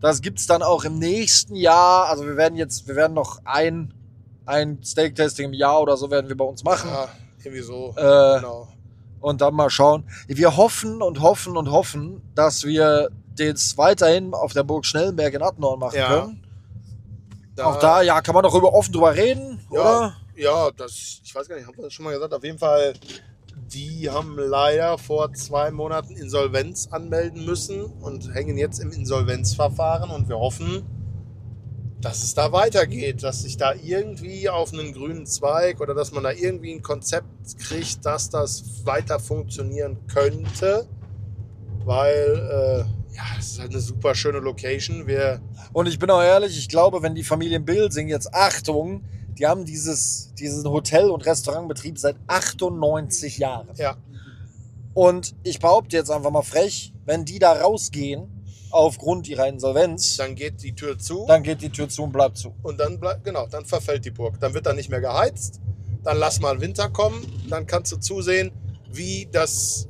Das gibt's dann auch im nächsten Jahr. Also wir werden noch ein Steak-Tasting im Jahr oder so werden wir bei uns machen. Ja, irgendwie so. Genau. Und dann mal schauen. Wir hoffen und hoffen und hoffen, dass wir das weiterhin auf der Burg Schnellenberg in Attendorn machen können. Auch da, ja, kann man doch offen drüber reden, oder? Ja, ich weiß gar nicht, haben wir das schon mal gesagt? Auf jeden Fall, die haben leider vor 2 Monaten Insolvenz anmelden müssen und hängen jetzt im Insolvenzverfahren und wir hoffen, dass es da weitergeht, dass sich da irgendwie auf einen grünen Zweig oder dass man da irgendwie ein Konzept kriegt, dass das weiter funktionieren könnte, weil es ist halt eine super schöne Location. Und ich bin auch ehrlich, ich glaube, wenn die Familie Bilsing jetzt, Achtung, die haben diesen Hotel- und Restaurantbetrieb seit 98 Jahren. Ja. Und ich behaupte jetzt einfach mal frech, wenn die da rausgehen, aufgrund ihrer Insolvenz, Dann geht die Tür zu. dann geht die Tür zu und bleibt zu. Und dann dann verfällt die Burg. Dann wird da nicht mehr geheizt. Dann lass mal Winter kommen. Dann kannst du zusehen, wie das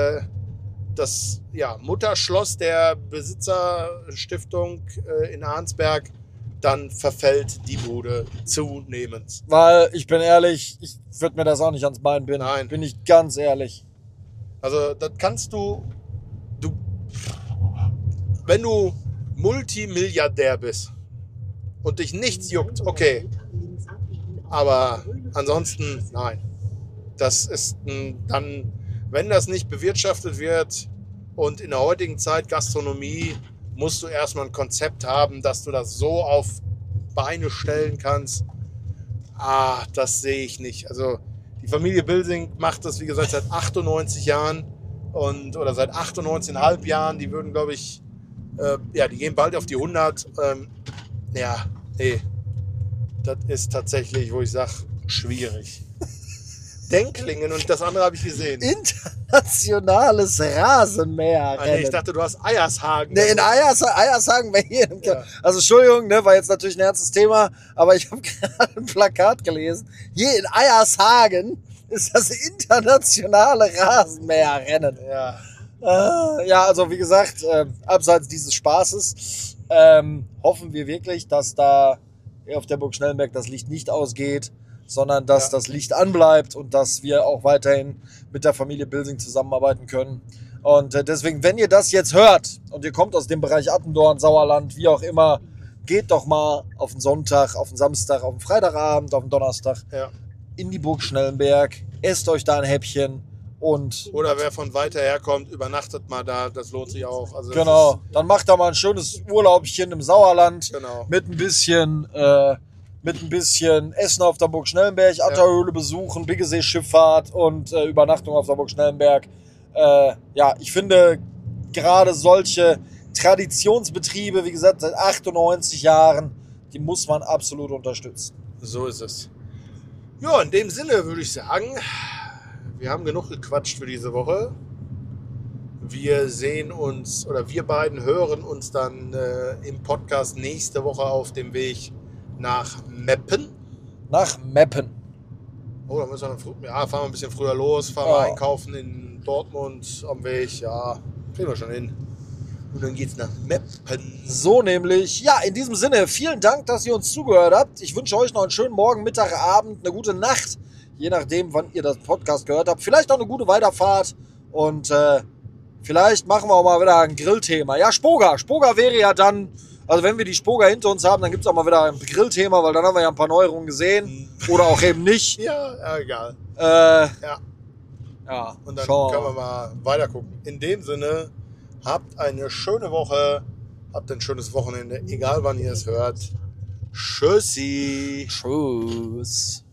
Mutterschloss der Besitzerstiftung in Arnsberg, dann verfällt die Bude zunehmend. Weil, ich bin ehrlich, ich würde mir das auch nicht ans Bein binden. Nein. Bin ich ganz ehrlich. Also das kannst du wenn du Multimilliardär bist und dich nichts juckt, okay. Aber ansonsten, nein. Das ist dann, wenn das nicht bewirtschaftet wird und in der heutigen Zeit Gastronomie, musst du erstmal ein Konzept haben, dass du das so auf Beine stellen kannst. Das sehe ich nicht. Also die Familie Bilsing macht das, wie gesagt, seit 98 Jahren oder seit 98,5 Jahren. Die würden, glaube ich, die gehen bald auf die 100. Das ist tatsächlich, wo ich sage, schwierig. Denklingen und das andere habe ich gesehen. Internationales Rasenmäherrennen. Ich dachte, du hast Eiershagen. Ne, in Eiershagen wäre hier. Ja. Also Entschuldigung, ne, war jetzt natürlich ein ernstes Thema, aber ich habe gerade ein Plakat gelesen. Hier in Eiershagen ist das internationale Rasenmäherrennen. Ja. Also wie gesagt, abseits dieses Spaßes hoffen wir wirklich, dass da auf der Burg Schnellenberg das Licht nicht ausgeht, sondern dass das Licht anbleibt und dass wir auch weiterhin mit der Familie Bilsing zusammenarbeiten können. Und deswegen, wenn ihr das jetzt hört und ihr kommt aus dem Bereich Attendorn, Sauerland, wie auch immer, geht doch mal auf den Sonntag, auf den Samstag, auf den Freitagabend, auf den Donnerstag in die Burg Schnellenberg, esst euch da ein Häppchen und... Oder wer von weiter her kommt, übernachtet mal da, das lohnt sich auch. Also genau, dann macht da mal ein schönes Urlaubchen im Sauerland mit ein bisschen Essen auf der Burg Schnellenberg, Atterhöhle besuchen, Biggesee-Schifffahrt und Übernachtung auf der Burg Schnellenberg. Ich finde gerade solche Traditionsbetriebe, wie gesagt, seit 98 Jahren, die muss man absolut unterstützen. So ist es. Ja, in dem Sinne würde ich sagen, wir haben genug gequatscht für diese Woche. Wir sehen uns, oder wir beiden hören uns dann im Podcast nächste Woche auf dem Weg nach Meppen. Nach Meppen. Oh, da müssen wir fahren wir ein bisschen früher los, fahren wir einkaufen in Dortmund am Weg. Ja, kriegen wir schon hin. Und dann geht's nach Meppen. So nämlich. Ja, in diesem Sinne, vielen Dank, dass ihr uns zugehört habt. Ich wünsche euch noch einen schönen Morgen, Mittag, Abend, eine gute Nacht. Je nachdem, wann ihr das Podcast gehört habt. Vielleicht auch eine gute Weiterfahrt. Und vielleicht machen wir auch mal wieder ein Grillthema. Ja, Spoga. Spoga wäre ja dann... Also wenn wir die Spoga hinter uns haben, dann gibt es auch mal wieder ein Grillthema, weil dann haben wir ja ein paar Neuerungen gesehen. Oder auch eben nicht. Ja, egal. Und dann können wir mal weiter gucken. In dem Sinne, habt eine schöne Woche, habt ein schönes Wochenende, egal wann ihr es hört. Tschüssi. Tschüss.